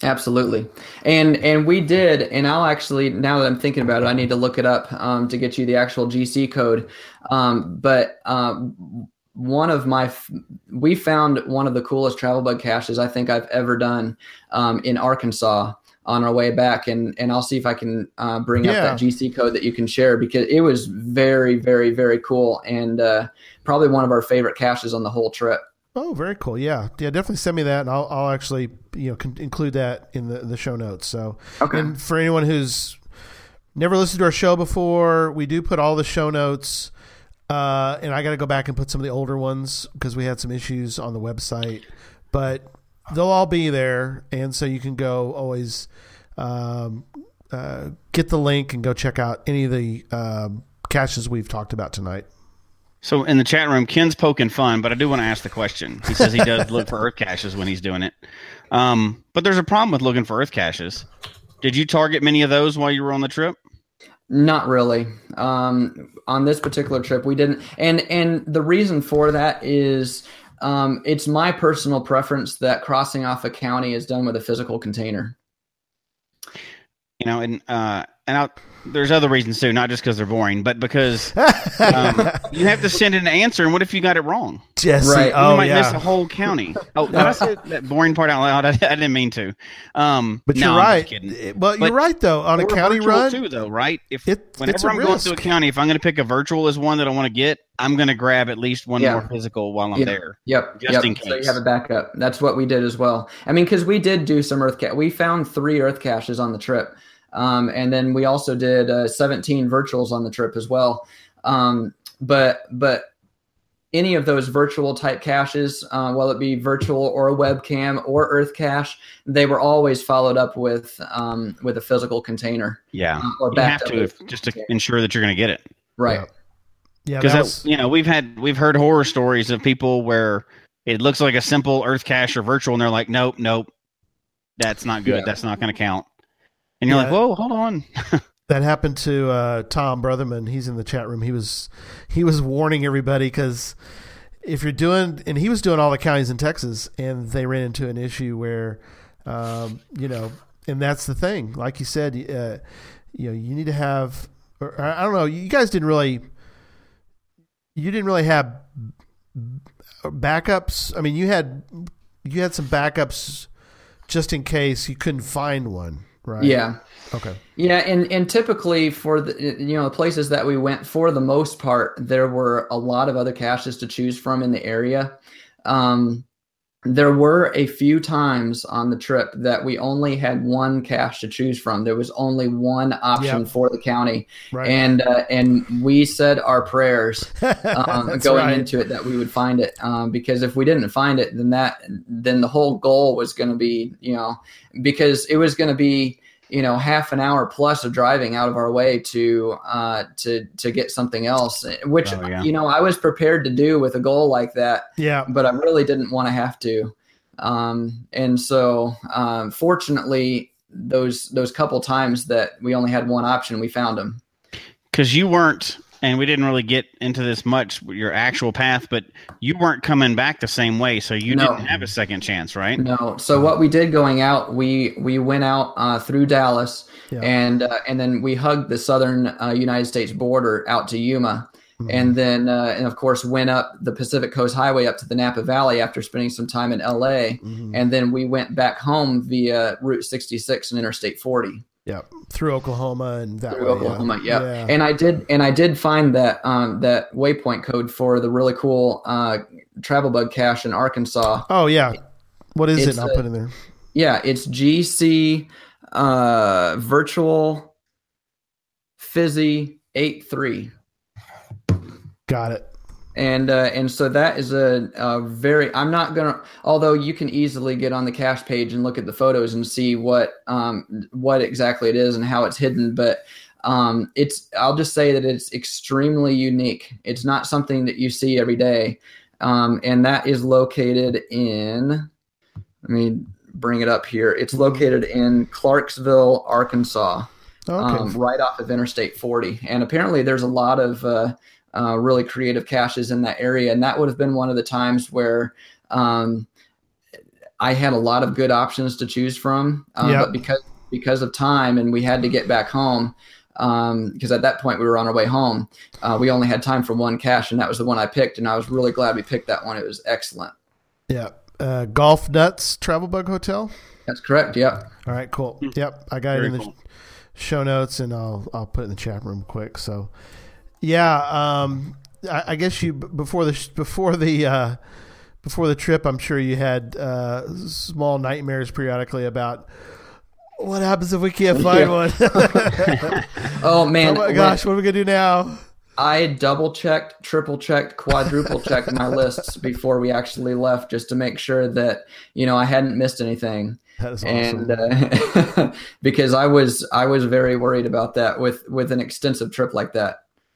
Absolutely. And and we did, and I'll actually, now that I'm thinking about it, I need to look it up um, to get you the actual G C code. Um, but um, one of my, we found one of the coolest travel bug caches I think I've ever done um, in Arkansas on our way back. And, and I'll see if I can uh, bring Yeah. up that G C code that you can share, because it was very, very, very cool. And uh, probably one of our favorite caches on the whole trip. Oh, very cool. Yeah. Yeah. Definitely send me that, and I'll, I'll actually, you know, con- include that in the, the show notes. So, Okay. and for anyone who's never listened to our show before, we do put all the show notes, uh, and I got to go back and put some of the older ones because we had some issues on the website, but they'll all be there. And so you can go always, um, uh, get the link and go check out any of the, um, caches we've talked about tonight. So in the chat room, Ken's poking fun, but I do want to ask the question. He says he does look for earth caches when he's doing it. Um, but there's a problem with looking for earth caches. Did you target many of those while you were on the trip? Not really. Um, on this particular trip, we didn't. And and the reason for that is um, it's my personal preference that crossing off a county is done with a physical container. You know, and uh, and I'll, there's other reasons too, not just because they're boring, but because um, you have to send an answer. And what if you got it wrong? Jesse. Right. You Oh, you might yeah. miss a whole county. Oh, did I say that boring part out loud? I, I didn't mean to. Um, But no, you're I'm right. just kidding. It- Well, But you're right though. On a Or county virtual run, too, though, right? If It- it's whenever a I'm going to a risk. county, if I'm going to pick a virtual as one that I want to get, I'm going to grab at least one Yeah. more physical while I'm Yeah. there. Yep. Just yep. in So you case. have a backup. That's what we did as well. I mean, because we did do some earth ca- we found three earth caches on the trip. Um, and then we also did uh, seventeen virtuals on the trip as well. Um, but but any of those virtual type caches, uh, whether it be virtual or a webcam or earth cache, they were always followed up with um, with a physical container. Yeah, uh, or you have backed up to with- if, just to ensure that you're going to get it. Right. Yeah. Yeah, that Because was, you know we've had we've heard horror stories of people where it looks like a simple earth cache or virtual, and they're like, nope, nope, that's not good. Yeah. That's not going to count. And you're Yeah. like, whoa, hold on. that happened to uh, Tom Brotherman. He's in the chat room. He was he was warning everybody because if you're doing, and he was doing all the counties in Texas, and they ran into an issue where, um, you know, and that's the thing. Like you said, uh, you know, you need to have. Or, I don't know. You guys didn't really. You didn't really have backups. I mean, you had you had some backups just in case you couldn't find one, right? Yeah. Okay. Yeah, and, and typically for the you know the places that we went, for the most part, there were a lot of other caches to choose from in the area. Um, there were a few times on the trip that we only had one cache to choose from. There was only one option Yep. for the county, Right. and uh, and we said our prayers um, That's going right. into it that we would find it, um, because if we didn't find it, then that then the whole goal was going to be, you know, because it was going to be, you know, half an hour plus of driving out of our way to uh, to to get something else, which Oh, yeah. you know I was prepared to do with a goal like that, Yeah. but I really didn't want to have to. Um, and so, um, fortunately, those those couple times that we only had one option, we found them. Because you weren't, and we didn't really get into this much, your actual path, but you weren't coming back the same way, so you No. didn't have a second chance, right? No. So what we did going out, we we went out uh, through Dallas, Yeah. and uh, and then we hugged the southern uh, United States border out to Yuma, Mhm. and then uh, and of course went up the Pacific Coast Highway up to the Napa Valley after spending some time in L A, Mhm. and then we went back home via Route sixty-six and Interstate forty. Yeah, through Oklahoma and that Through way. Oklahoma, yeah. yeah. And I did, and I did find that um, that waypoint code for the really cool uh, travel bug cache in Arkansas. Oh yeah, what is It's it? I'll a- put it in there. Yeah, it's G C uh, virtual fizzy eight three. Got it. And uh, and so that is a, a very. I'm not gonna. Although you can easily get on the cache page and look at the photos and see what um what exactly it is and how it's hidden, but um it's. I'll just say that it's extremely unique. It's not something that you see every day, um and that is located in. Let me bring it up here. It's located in Clarksville, Arkansas, Okay. um, right off of Interstate forty, and apparently there's a lot of. Uh, Uh, really creative caches in that area, and that would have been one of the times where um, I had a lot of good options to choose from, um, Yep. but because because of time and we had to get back home, because um, at that point we were on our way home, uh, we only had time for one cache, and that was the one I picked, and I was really glad we picked that one. It was excellent. Yeah. Uh, Golf Nuts Travel Bug Hotel. That's correct. Yep. All right, cool. Yep, I got Very it in the cool. show notes, and I'll I'll put it in the chat room quick. So, yeah, um, I, I guess you before the before the uh, before the trip, I'm sure you had uh, small nightmares periodically about what happens if we can't find one. Oh man! Oh my gosh, what are we gonna do now? I double checked, triple checked, quadruple checked my lists before we actually left, just to make sure that you know I hadn't missed anything. That is awesome. And uh, because I was I was very worried about that with with an extensive trip like that.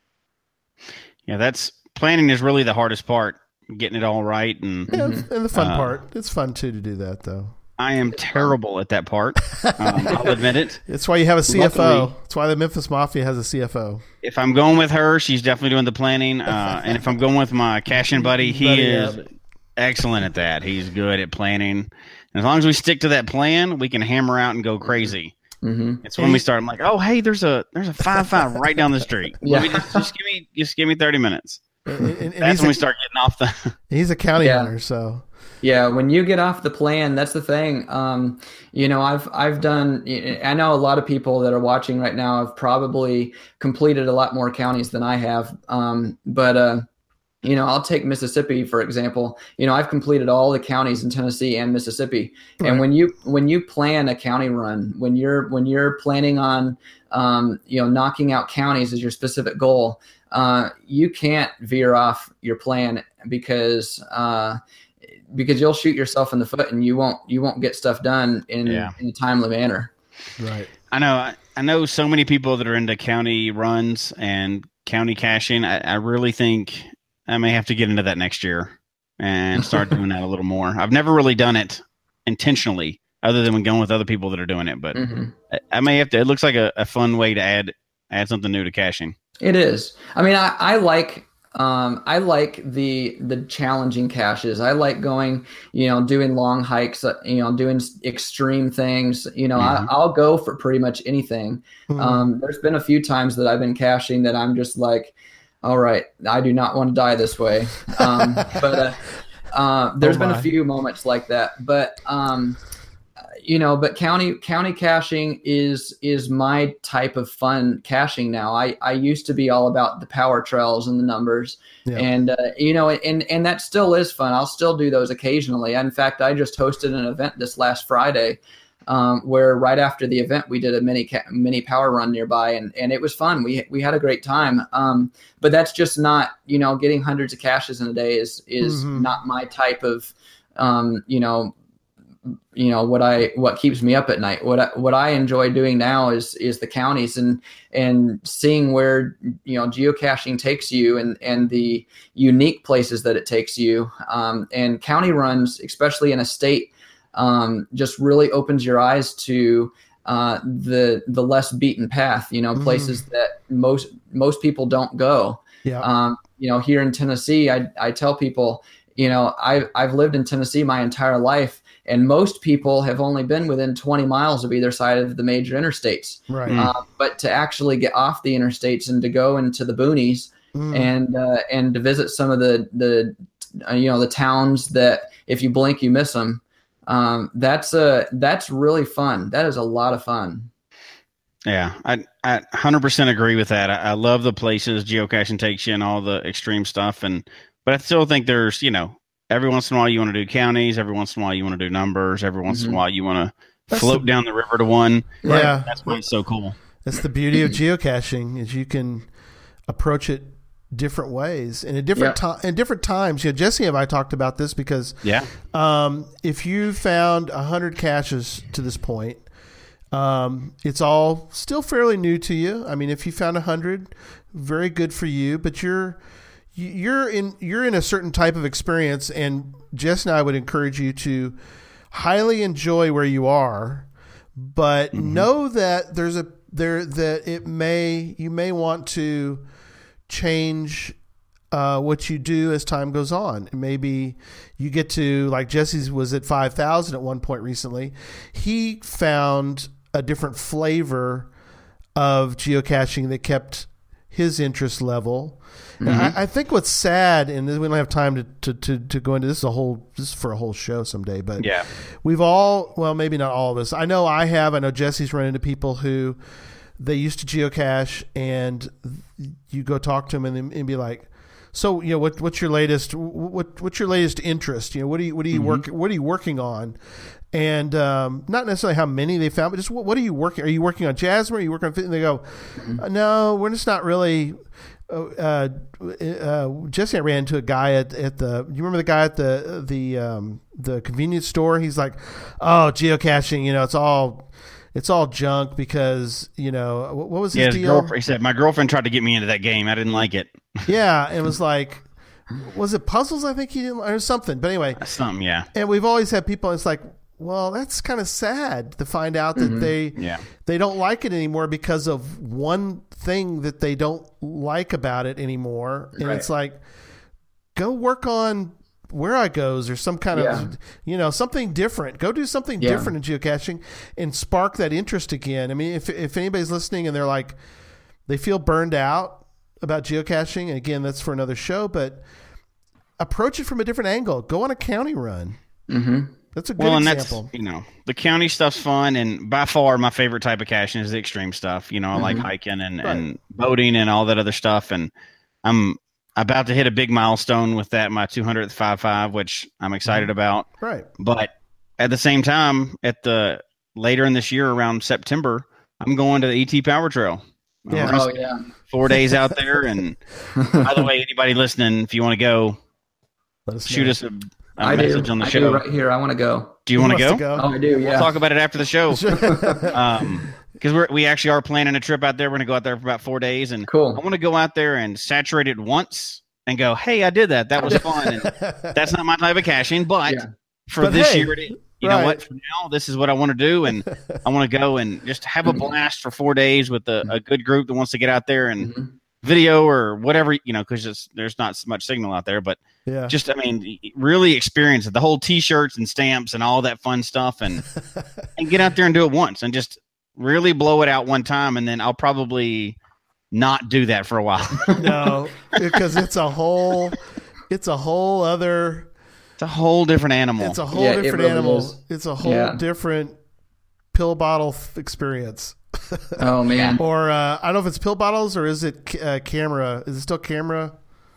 Yeah, that's planning is really the hardest part, getting it all right. And Yeah, and the fun Uh, part. It's fun too to do that, though. I am terrible at that part. Um, I'll admit it. It's why you have a C F O. Luckily- It's why the Memphis Mafia has a C F O. If I'm going with her, she's definitely doing the planning. Uh, and if I'm going with my cash-in buddy, he Buddy, is yeah. excellent at that. He's good at planning. And as long as we stick to that plan, we can hammer out and go crazy. hmm It's when we start. I'm like, oh, hey, there's a there's a five five right down the street. Let me Yeah. just, just give me just give me thirty minutes. And, and- and That's he's, when a, we start getting off the. he's a county Yeah. hunter, so Yeah, when you get off the plan, that's the thing. Um, you know, I've I've done. I know a lot of people that are watching right now have probably completed a lot more counties than I have. Um, but uh, you know, I'll take Mississippi for example. You know, I've completed all the counties in Tennessee and Mississippi. Right. And when you when you plan a county run, when you're when you're planning on um, you know knocking out counties as your specific goal, uh, you can't veer off your plan because. Uh, because you'll shoot yourself in the foot and you won't you won't get stuff done in, Yeah. in a timely manner. right. I know. I, I know so many people that are into county runs and county caching. I, I really think I may have to get into that next year and start doing that a little more. I've never really done it intentionally, other than when going with other people that are doing it. But Mhm. I, I may have to. It looks like a, a fun way to add add something new to caching. It is. I mean, I, I like um, I like the the challenging caches. I like going, you know, doing long hikes, uh, you know, doing s- extreme things. You know, Mhm. I, I'll go for pretty much anything. Mhm. Um, there's been a few times that I've been caching that I'm just like, all right, I do not want to die this way. Um, but uh, uh, there's Oh been my. a few moments like that. But um, you know, but county county caching is is my type of fun caching now. I, I used to be all about the power trails and the numbers, Yeah. and uh, you know, and and that still is fun. I'll still do those occasionally. In fact, I just hosted an event this last Friday, um, where right after the event we did a mini ca- mini power run nearby, and and it was fun. We we had a great time. Um, but that's just not, you know, getting hundreds of caches in a day is is Mhm. not my type of, um, you know. you know what I what keeps me up at night. What I, what I enjoy doing now is is the counties and and seeing where, you know, geocaching takes you and and the unique places that it takes you. Um, and county runs, especially in a state, um, just really opens your eyes to uh, the the less beaten path. You know, Mhm. places that most most people don't go. Yeah. Um, you know, here in Tennessee, I I tell people, you know, I've I've lived in Tennessee my entire life. And most people have only been within twenty miles of either side of the major interstates. right. Mm. Uh, but to actually get off the interstates and to go into the boonies Mm. and uh, and to visit some of the the uh, you know the towns that if you blink you miss them, um, that's a that's really fun. That is a lot of fun. Yeah, I I one hundred percent agree with that. I, I love the places geocaching takes you and all the extreme stuff, and but I still think there's, you know, every once in a while you want to do counties, every once in a while you want to do numbers, every once in Mhm. a while you want to That's float the- down the river to one. Yeah. That's why it's so cool. That's the beauty of geocaching is you can approach it different ways and at different Yeah. time in different times. You know, Jesse and I talked about this because Yeah, um, if you found a hundred caches to this point, um, it's all still fairly new to you. I mean, if you found a hundred, very good for you. But you're you're in you're in a certain type of experience, and Jess and I would encourage you to highly enjoy where you are, but know that there's a there that it may you may want to change uh, what you do as time goes on. Maybe you get to, like Jesse's was at five thousand at one point recently. He found a different flavor of geocaching that kept his interest level. Mm-hmm. I, I think what's sad, and we don't have time to, to, to, to go into this, is a whole this is for a whole show someday, but yeah, we've all, well, maybe not all of us. I know I have. I know Jesse's run into people who they used to geocache, and you go talk to them and, and be like, so, you know, what what's your latest what what's your latest interest? You know, what are you what are you mm-hmm. work what are you working on? And um, not necessarily how many they found, but just what, what are you working? Are you working on Jasmine? Are you working on? And they go, mm-hmm. no, we're just not really. Uh, uh, Jesse, I ran into a guy at, at the. You remember the guy at the the um, the convenience store? He's like, oh, geocaching. You know, it's all it's all junk because you know what, what was his yeah, his deal? He said my girlfriend tried to get me into that game. I didn't like it. Yeah, it was like. Was it puzzles? I think he didn't, or something. But anyway, something. Yeah. And we've always had people. It's like. Well, that's kind of sad to find out that mm-hmm. they yeah. they don't like it anymore because of one thing that they don't like about it anymore. And right. it's like, go work on Where I Goes or some kind yeah. of, you know, something different. Go do something yeah. different in geocaching and spark that interest again. I mean, if if anybody's listening and they're like, they feel burned out about geocaching, and again, that's for another show, but approach it from a different angle. Go on a county run. Mm-hmm. That's a good well, and example. That's, you know, the county stuff's fun, and by far my favorite type of caching is the extreme stuff. You know, I mm-hmm. like hiking and, right. and boating and all that other stuff, and I'm about to hit a big milestone with that, my two hundredth five five, which I'm excited mm-hmm. about. Right. But at the same time, at the later in this year, around September, I'm going to the E T Power Trail. Yeah. Oh, yeah. Four days out there, and by the way, anybody listening, if you want to go, Let us shoot know. us a A I message do. on the I show. do right here. I want to go. Do you want to go? go? Oh, I do. Yeah. We'll talk about it after the show. um, because we we actually are planning a trip out there. We're gonna go out there for about four days, and cool. I want to go out there and saturate it once and go, hey, I did that. That was fun. And that's not my type of caching, but Yeah. for But this hey, year, it, you right. know what? For now, this is what I want to do, and I want to go and just have a blast for four days with a, a good group that wants to get out there and. Mm-hmm. Video or whatever, you know, because there's not so much signal out there, but yeah. just, I mean, really experience it, the whole t-shirts and stamps and all that fun stuff, and and get out there and do it once and just really blow it out one time, and then I'll probably not do that for a while. No, because it's a whole, it's a whole other, it's a whole different animal. it's a whole Yeah, it different really animal. is. It's a whole Yeah. different pill bottle th- experience. Oh man. Or uh, I don't know if it's pill bottles or is it ca- uh, camera? Is it still camera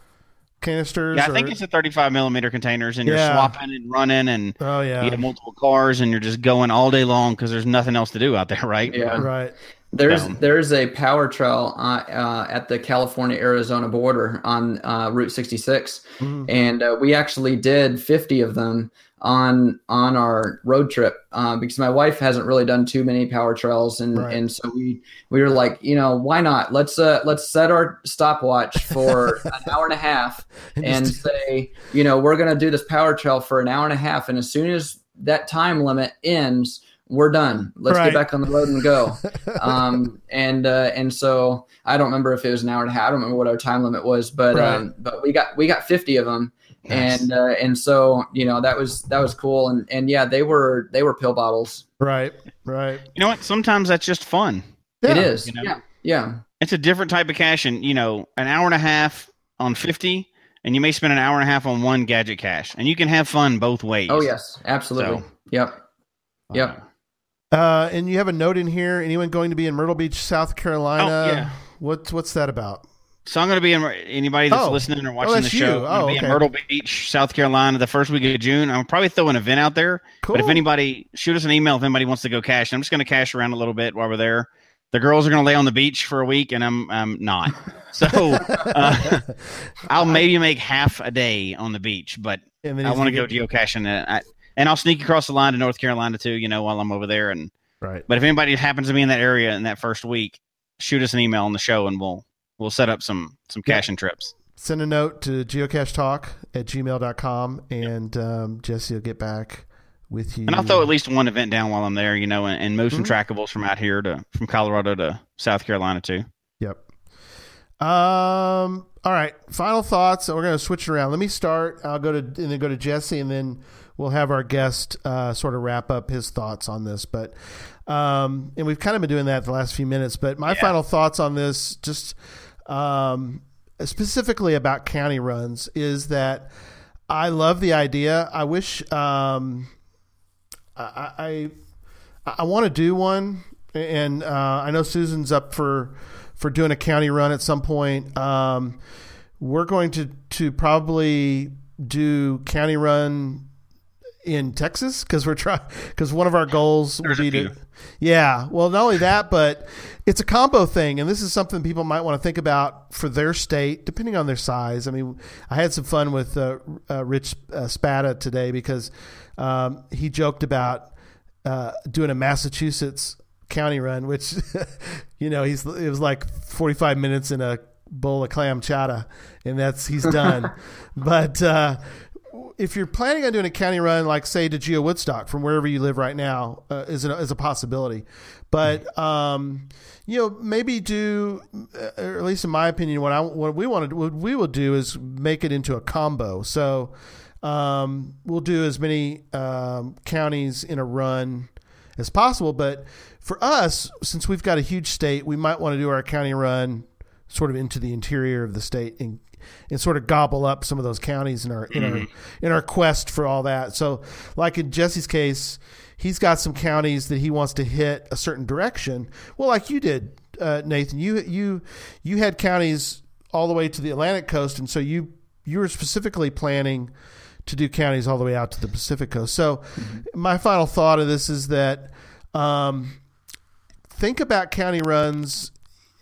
canisters? Yeah, I or? think it's a thirty-five millimeter containers, and Yeah. you're swapping and running, and Oh yeah, you have multiple cars, and you're just going all day long because there's nothing else to do out there, right? Yeah. right. There's Um, there's a power trail uh, uh, at the California-Arizona border on uh, Route sixty-six, Mhm. and uh, we actually did fifty of them on on our road trip uh, because my wife hasn't really done too many power trails, and Right. and so we we were like, you know, why not? Let's uh let's set our stopwatch for an hour and a half And and just- say, you know, we're gonna do this power trail for an hour and a half, and as soon as that time limit ends, we're done. Let's Right. get back on the road and go. um, and uh, and so I don't remember if it was an hour and a half. I don't remember what our time limit was, but Right. um, but we got we got fifty of them, Nice. and uh, and so you know that was that was cool. And and yeah, they were they were pill bottles. Right, right. You know what? Sometimes that's just fun. Yeah. It is. You know? Yeah. Yeah. It's a different type of cache, and you know, an hour and a half on fifty, and you may spend an hour and a half on one gadget cache, and you can have fun both ways. Oh yes, absolutely. So- Yep. Yep. Uh, and you have a note in here. Anyone going to be in Myrtle Beach, South Carolina? Oh, yeah. What's what's that about? So I'm going to be in anybody that's Oh. listening or Oh, watching the that's show. you. I'm going to Oh, be okay. in Myrtle Beach, South Carolina, the first week of June. I'm probably throw an event out there. Cool. But if anybody shoot us an email if anybody wants to go cache, I'm just going to cache around a little bit while we're there. The girls are going to lay on the beach for a week, and I'm I'm not. So uh, I'll maybe make half a day on the beach, but And then I he's want to gonna go get- geocaching, and, I, and I'll sneak across the line to North Carolina too. You know, while I'm over there. And Right. but if anybody happens to be in that area in that first week, shoot us an email on the show, and we'll we'll set up some some Yeah. caching trips. Send a note to geocachetalk at gmail dot com, and um, Jesse will get back with you. And I'll throw at least one event down while I'm there, you know, and, and motion Mhm. trackables from out here to from Colorado to South Carolina too. Yep. Um. All right. Final thoughts. We're going to switch it around. Let me start. I'll go to and then go to Jesse, and then we'll have our guest uh, sort of wrap up his thoughts on this. But um, and we've kind of been doing that the last few minutes. But my Yeah. final thoughts on this, just um, specifically about county runs, is that I love the idea. I wish um, I I, I want to do one, and uh, I know Susan's up for. for doing a county run at some point. Um, we're going to, to probably do county run in Texas because we're trying, because one of our goals There's will a be to, few. yeah, well, not only that, but it's a combo thing. And this is something people might want to think about for their state, depending on their size. I mean, I had some fun with uh, uh, Rich uh, Spada today because um, he joked about uh, doing a Massachusetts county run, which, you know, he's it was like forty-five minutes in a bowl of clam chowder, and that's he's done. But uh, if you're planning on doing a county run, like say to Geo Woodstock from wherever you live right now, uh, is a, is a possibility. But um, you know, maybe do, or at least in my opinion, what I what we want to what we will do is make it into a combo. So um, we'll do as many um, counties in a run as possible, but for us, since we've got a huge state, we might want to do our county run sort of into the interior of the state and and sort of gobble up some of those counties in our in mm-hmm. our in our quest for all that. So, like in Jesse's case, he's got some counties that he wants to hit a certain direction. Well, like you did, uh, Nathan, you you you had counties all the way to the Atlantic coast, and so you you were specifically planning to do counties all the way out to the Pacific coast. So, mm-hmm. my final thought of this is that. Um, Think about county runs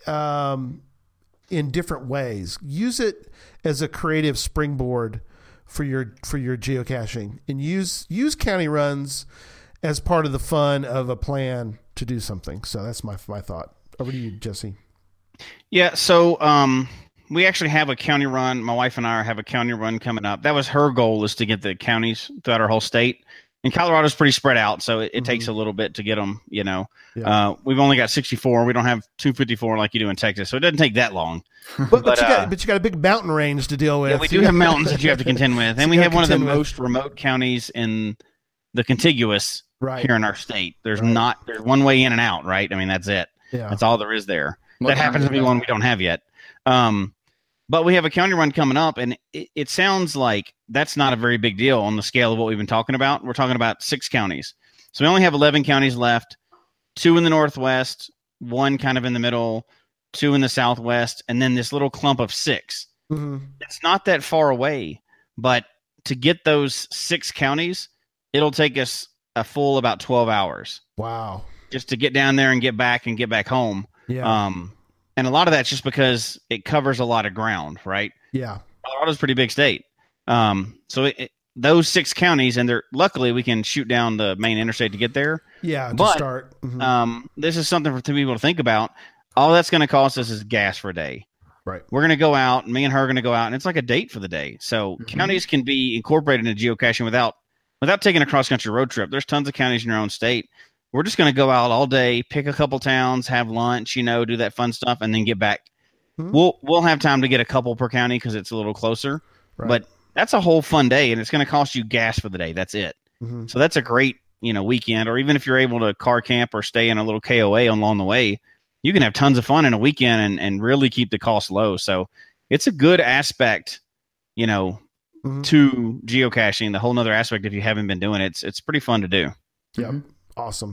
um, in different ways. Use it as a creative springboard for your for your geocaching, and use use county runs as part of the fun of a plan to do something. So that's my my thought. Over to you, Jesse. Yeah. So um, we actually have a county run. My wife and I have a county run coming up. That was her goal, is to get the counties throughout our whole state. And Colorado's pretty spread out, so it, it mm-hmm. takes a little bit to get them, you know. Yeah. Uh, we've only got sixty-four. We don't have two fifty-four like you do in Texas, so it doesn't take that long. But, but, but, you, uh, got, but you got a big mountain range to deal with. Yeah, we do have mountains that you have to contend with. And so we have one of the with. most remote counties in the contiguous right. here in our state. There's right. not – there's one way in and out, right? I mean, that's it. Yeah. That's all there is there. What that happens to be one we don't have yet. Um, but we have a county run coming up, and it, it sounds like that's not a very big deal on the scale of what we've been talking about. We're talking about six counties. So we only have eleven counties left, two in the Northwest, one kind of in the middle, two in the Southwest, and then this little clump of six. Mm-hmm. It's not that far away, but to get those six counties, it'll take us a full about twelve hours. Wow. Just to get down there and get back and get back home. Yeah. Um, and a lot of that's just because it covers a lot of ground, right? Yeah. Colorado's a pretty big state. Um, so it, it, those six counties, and they're luckily we can shoot down the main interstate to get there. Yeah, to but, start. Mm-hmm. Um, this is something for people to think about. All that's going to cost us is gas for a day. Right. We're going to go out, me and her are going to go out, and it's like a date for the day. So mm-hmm. counties can be incorporated into geocaching without without taking a cross-country road trip. There's tons of counties in your own state. We're just going to go out all day, pick a couple towns, have lunch, you know, do that fun stuff, and then get back. Mm-hmm. We'll we'll have time to get a couple per county because it's a little closer. Right. But that's a whole fun day, and it's going to cost you gas for the day. That's it. Mm-hmm. So that's a great, you know, weekend. Or even if you're able to car camp or stay in a little K O A along the way, you can have tons of fun in a weekend and, and really keep the cost low. So it's a good aspect, you know, mm-hmm. to geocaching. The whole nother aspect, if you haven't been doing it, it's it's pretty fun to do. Yep. Mm-hmm. Awesome.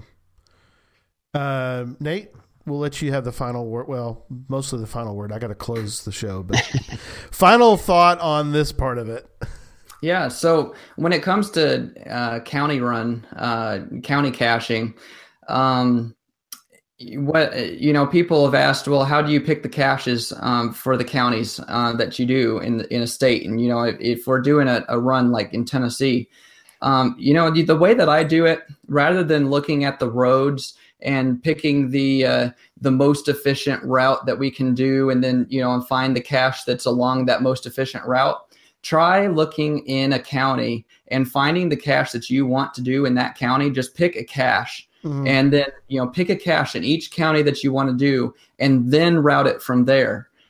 Uh, Nate, we'll let you have the final word. Well, mostly the final word. I got to close the show, but final thought on this part of it. Yeah. So when it comes to uh, county run, uh, county caching, um, what you know, people have asked, well, how do you pick the caches um, for the counties uh, that you do in in a state? And you know, if, if we're doing a, a run like in Tennessee, um, you know, the, the way that I do it, rather than looking at the roads and picking the uh, the most efficient route that we can do, and then you know, and find the cache that's along that most efficient route. Try looking in a county and finding the cache that you want to do in that county. Just pick a cache. Mm-hmm. And then, you know, pick a cache in each county that you want to do, and then route it from there.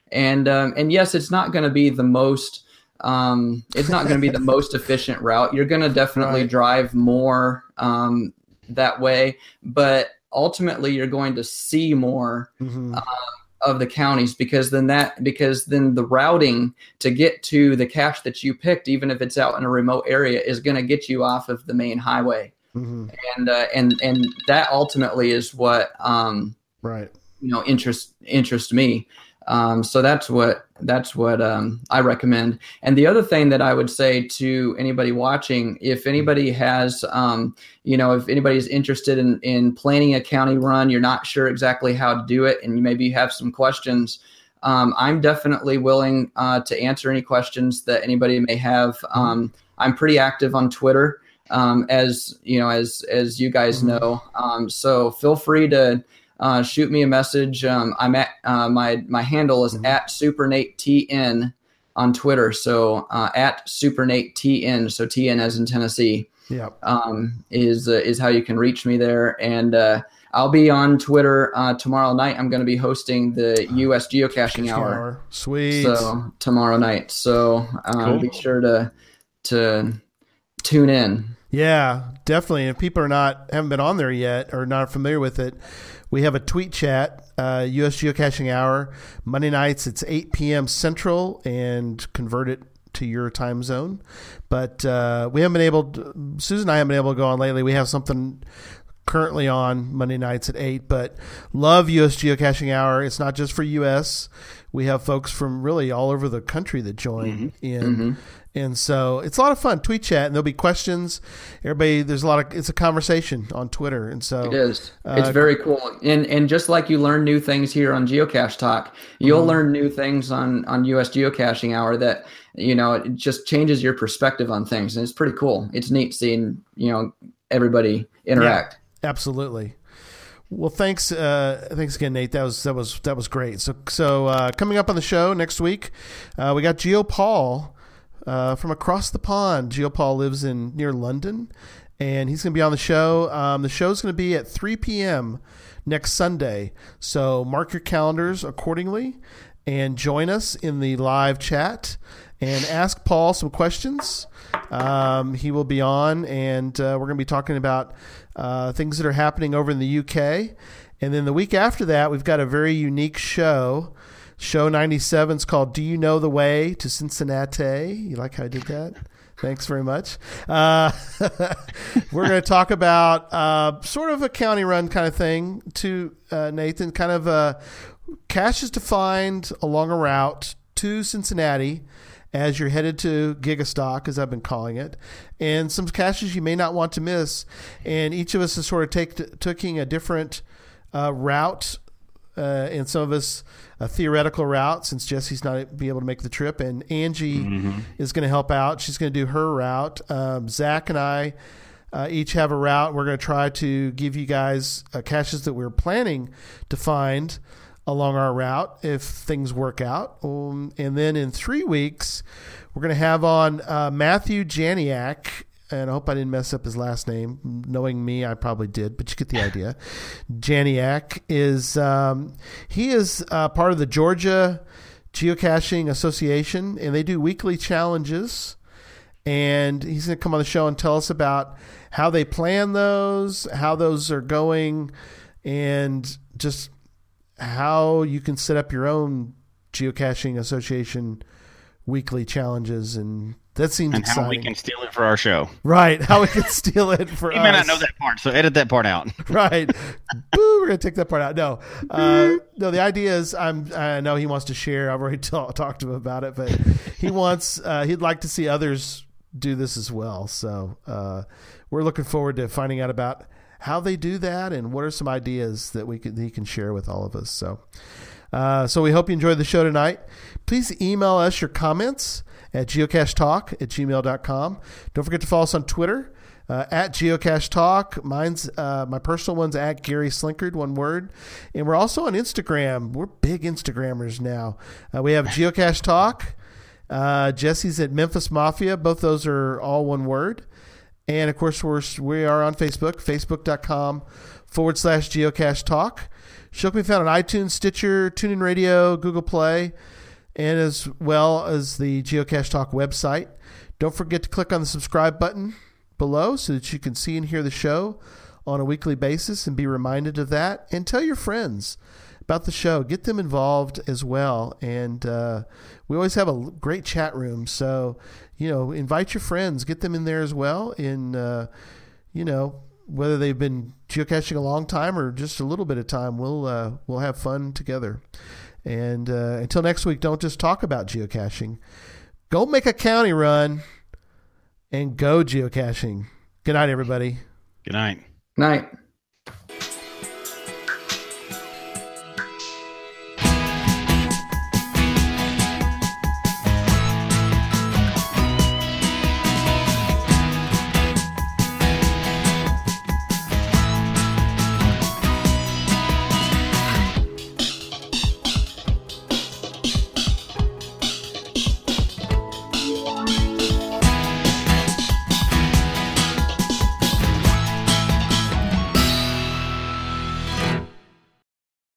And um, and yes, it's not going to be the most um, it's not going to be the most efficient route. You're going to definitely Right. drive more um, that way, but ultimately you're going to see more Mhm. uh, of the counties because then that because then the routing to get to the cache that you picked, even if it's out in a remote area, is going to get you off of the main highway. Mhm. And uh, and and that ultimately is what um, Right. you know interest interest me. Um, so that's what that's what um, I recommend. And the other thing that I would say to anybody watching, if anybody has, um, you know, if anybody's interested in in planning a county run, you're not sure exactly how to do it, and you maybe have some questions. Um, I'm definitely willing uh, to answer any questions that anybody may have. Um, I'm pretty active on Twitter, um, as you know, as as you guys know. Um, so feel free to. Uh, shoot me a message. Um, I'm at uh, my my handle is Mhm. at SuperNateTN on Twitter. So uh, at SuperNateTN. So T N as in Tennessee Yeah. um, is uh, is how you can reach me there. And uh, I'll be on Twitter uh, tomorrow night. I'm going to be hosting the U S Geocaching Hour. Sweet. So tomorrow night. So uh, Cool. be sure to to tune in. Yeah, definitely. If people are not haven't been on there yet or not familiar with it, we have a tweet chat, uh, U S Geocaching Hour, Monday nights. It's eight p.m. Central, and convert it to your time zone. But uh, we haven't been able to, Susan and I haven't been able to go on lately. We have something currently on Monday nights at eight, but love U S Geocaching Hour. It's not just for U S. We have folks from really all over the country that join in. Mm-hmm. And so it's a lot of fun. Tweet chat, and there'll be questions. Everybody, there's a lot of, it's a conversation on Twitter. And so It is. Uh, It's very cool. And and just like you learn new things here on Geocache Talk, you'll Mhm. learn new things on, on U S Geocaching Hour that, you know, it just changes your perspective on things. And it's pretty cool. It's neat seeing, you know, everybody interact. absolutely. Well, thanks, uh, thanks again, Nate. That was that was that was great. So so uh, coming up on the show next week, uh, we got Geo Paul uh, from across the pond. Geo Paul lives in near London, and he's going to be on the show. Um, the show's going to be at three p.m. next Sunday. So mark your calendars accordingly, and join us in the live chat and ask Paul some questions. Um, he will be on, and uh, we're going to be talking about uh, things that are happening over in the U K. And then the week after that, we've got a very unique show. Show ninety-seven is called Do You Know the Way to Cincinnati? You like how I did that? Thanks very much. Uh, we're going to talk about uh, sort of a county run kind of thing to uh, Nathan, kind of uh, caches to find along a route to Cincinnati as you're headed to Gigastock, as I've been calling it, and some caches you may not want to miss. And each of us is sort of take, taking a different uh, route, uh, and some of us a theoretical route, since Jesse's not be able to make the trip, and Angie Mm-hmm. is going to help out. She's going to do her route. Um, Zach and I uh, each have a route. We're going to try to give you guys uh, caches that we're planning to find along our route if things work out. Um, and then in three weeks, we're going to have on uh, Matthew Janiak. And I hope I didn't mess up his last name. Knowing me, I probably did, but you get the idea. Janiak is, um, he is uh, part of the Georgia Geocaching Association, and they do weekly challenges. And he's going to come on the show and tell us about how they plan those, how those are going, and just how you can set up your own Geocaching Association weekly challenges. And that seems And exciting. how we can steal it for our show. Right, how we can steal it for You us. may not know that part, so edit that part out. Right. Boo, we're going to take that part out. No. Uh, no, the idea is I'm, I know he wants to share. I've already ta- talked to him about it, but he wants, uh, he'd like to see others do this as well. So uh, we're looking forward to finding out about how they do that and what are some ideas that we can, he can share with all of us. So, uh, so we hope you enjoyed the show tonight. Please email us your comments at geocachetalk at gmail dot com. Don't forget to follow us on Twitter. Uh, at Geocache Talk. Mine's uh, my personal one's at Gary Slinkard, one word. And we're also on Instagram. We're big Instagrammers now. Uh, we have Geocache Talk. Uh, Jesse's at Memphis Mafia. Both those are all one word. And of course, we're, we are on Facebook, facebook.com forward slash geocache talk. Show can be found on iTunes, Stitcher, TuneIn Radio, Google Play, and as well as the Geocache Talk website. Don't forget to click on the subscribe button below so that you can see and hear the show on a weekly basis and be reminded of that. And tell your friends about the show. Get them involved as well. And uh, we always have a great chat room. So, you know, invite your friends. Get them in there as well. In, uh, you know, whether they've been geocaching a long time or just a little bit of time, we'll, uh, we'll have fun together. And uh, until next week, don't just talk about geocaching. Go make a county run and go geocaching. Good night, everybody. Good night. Night.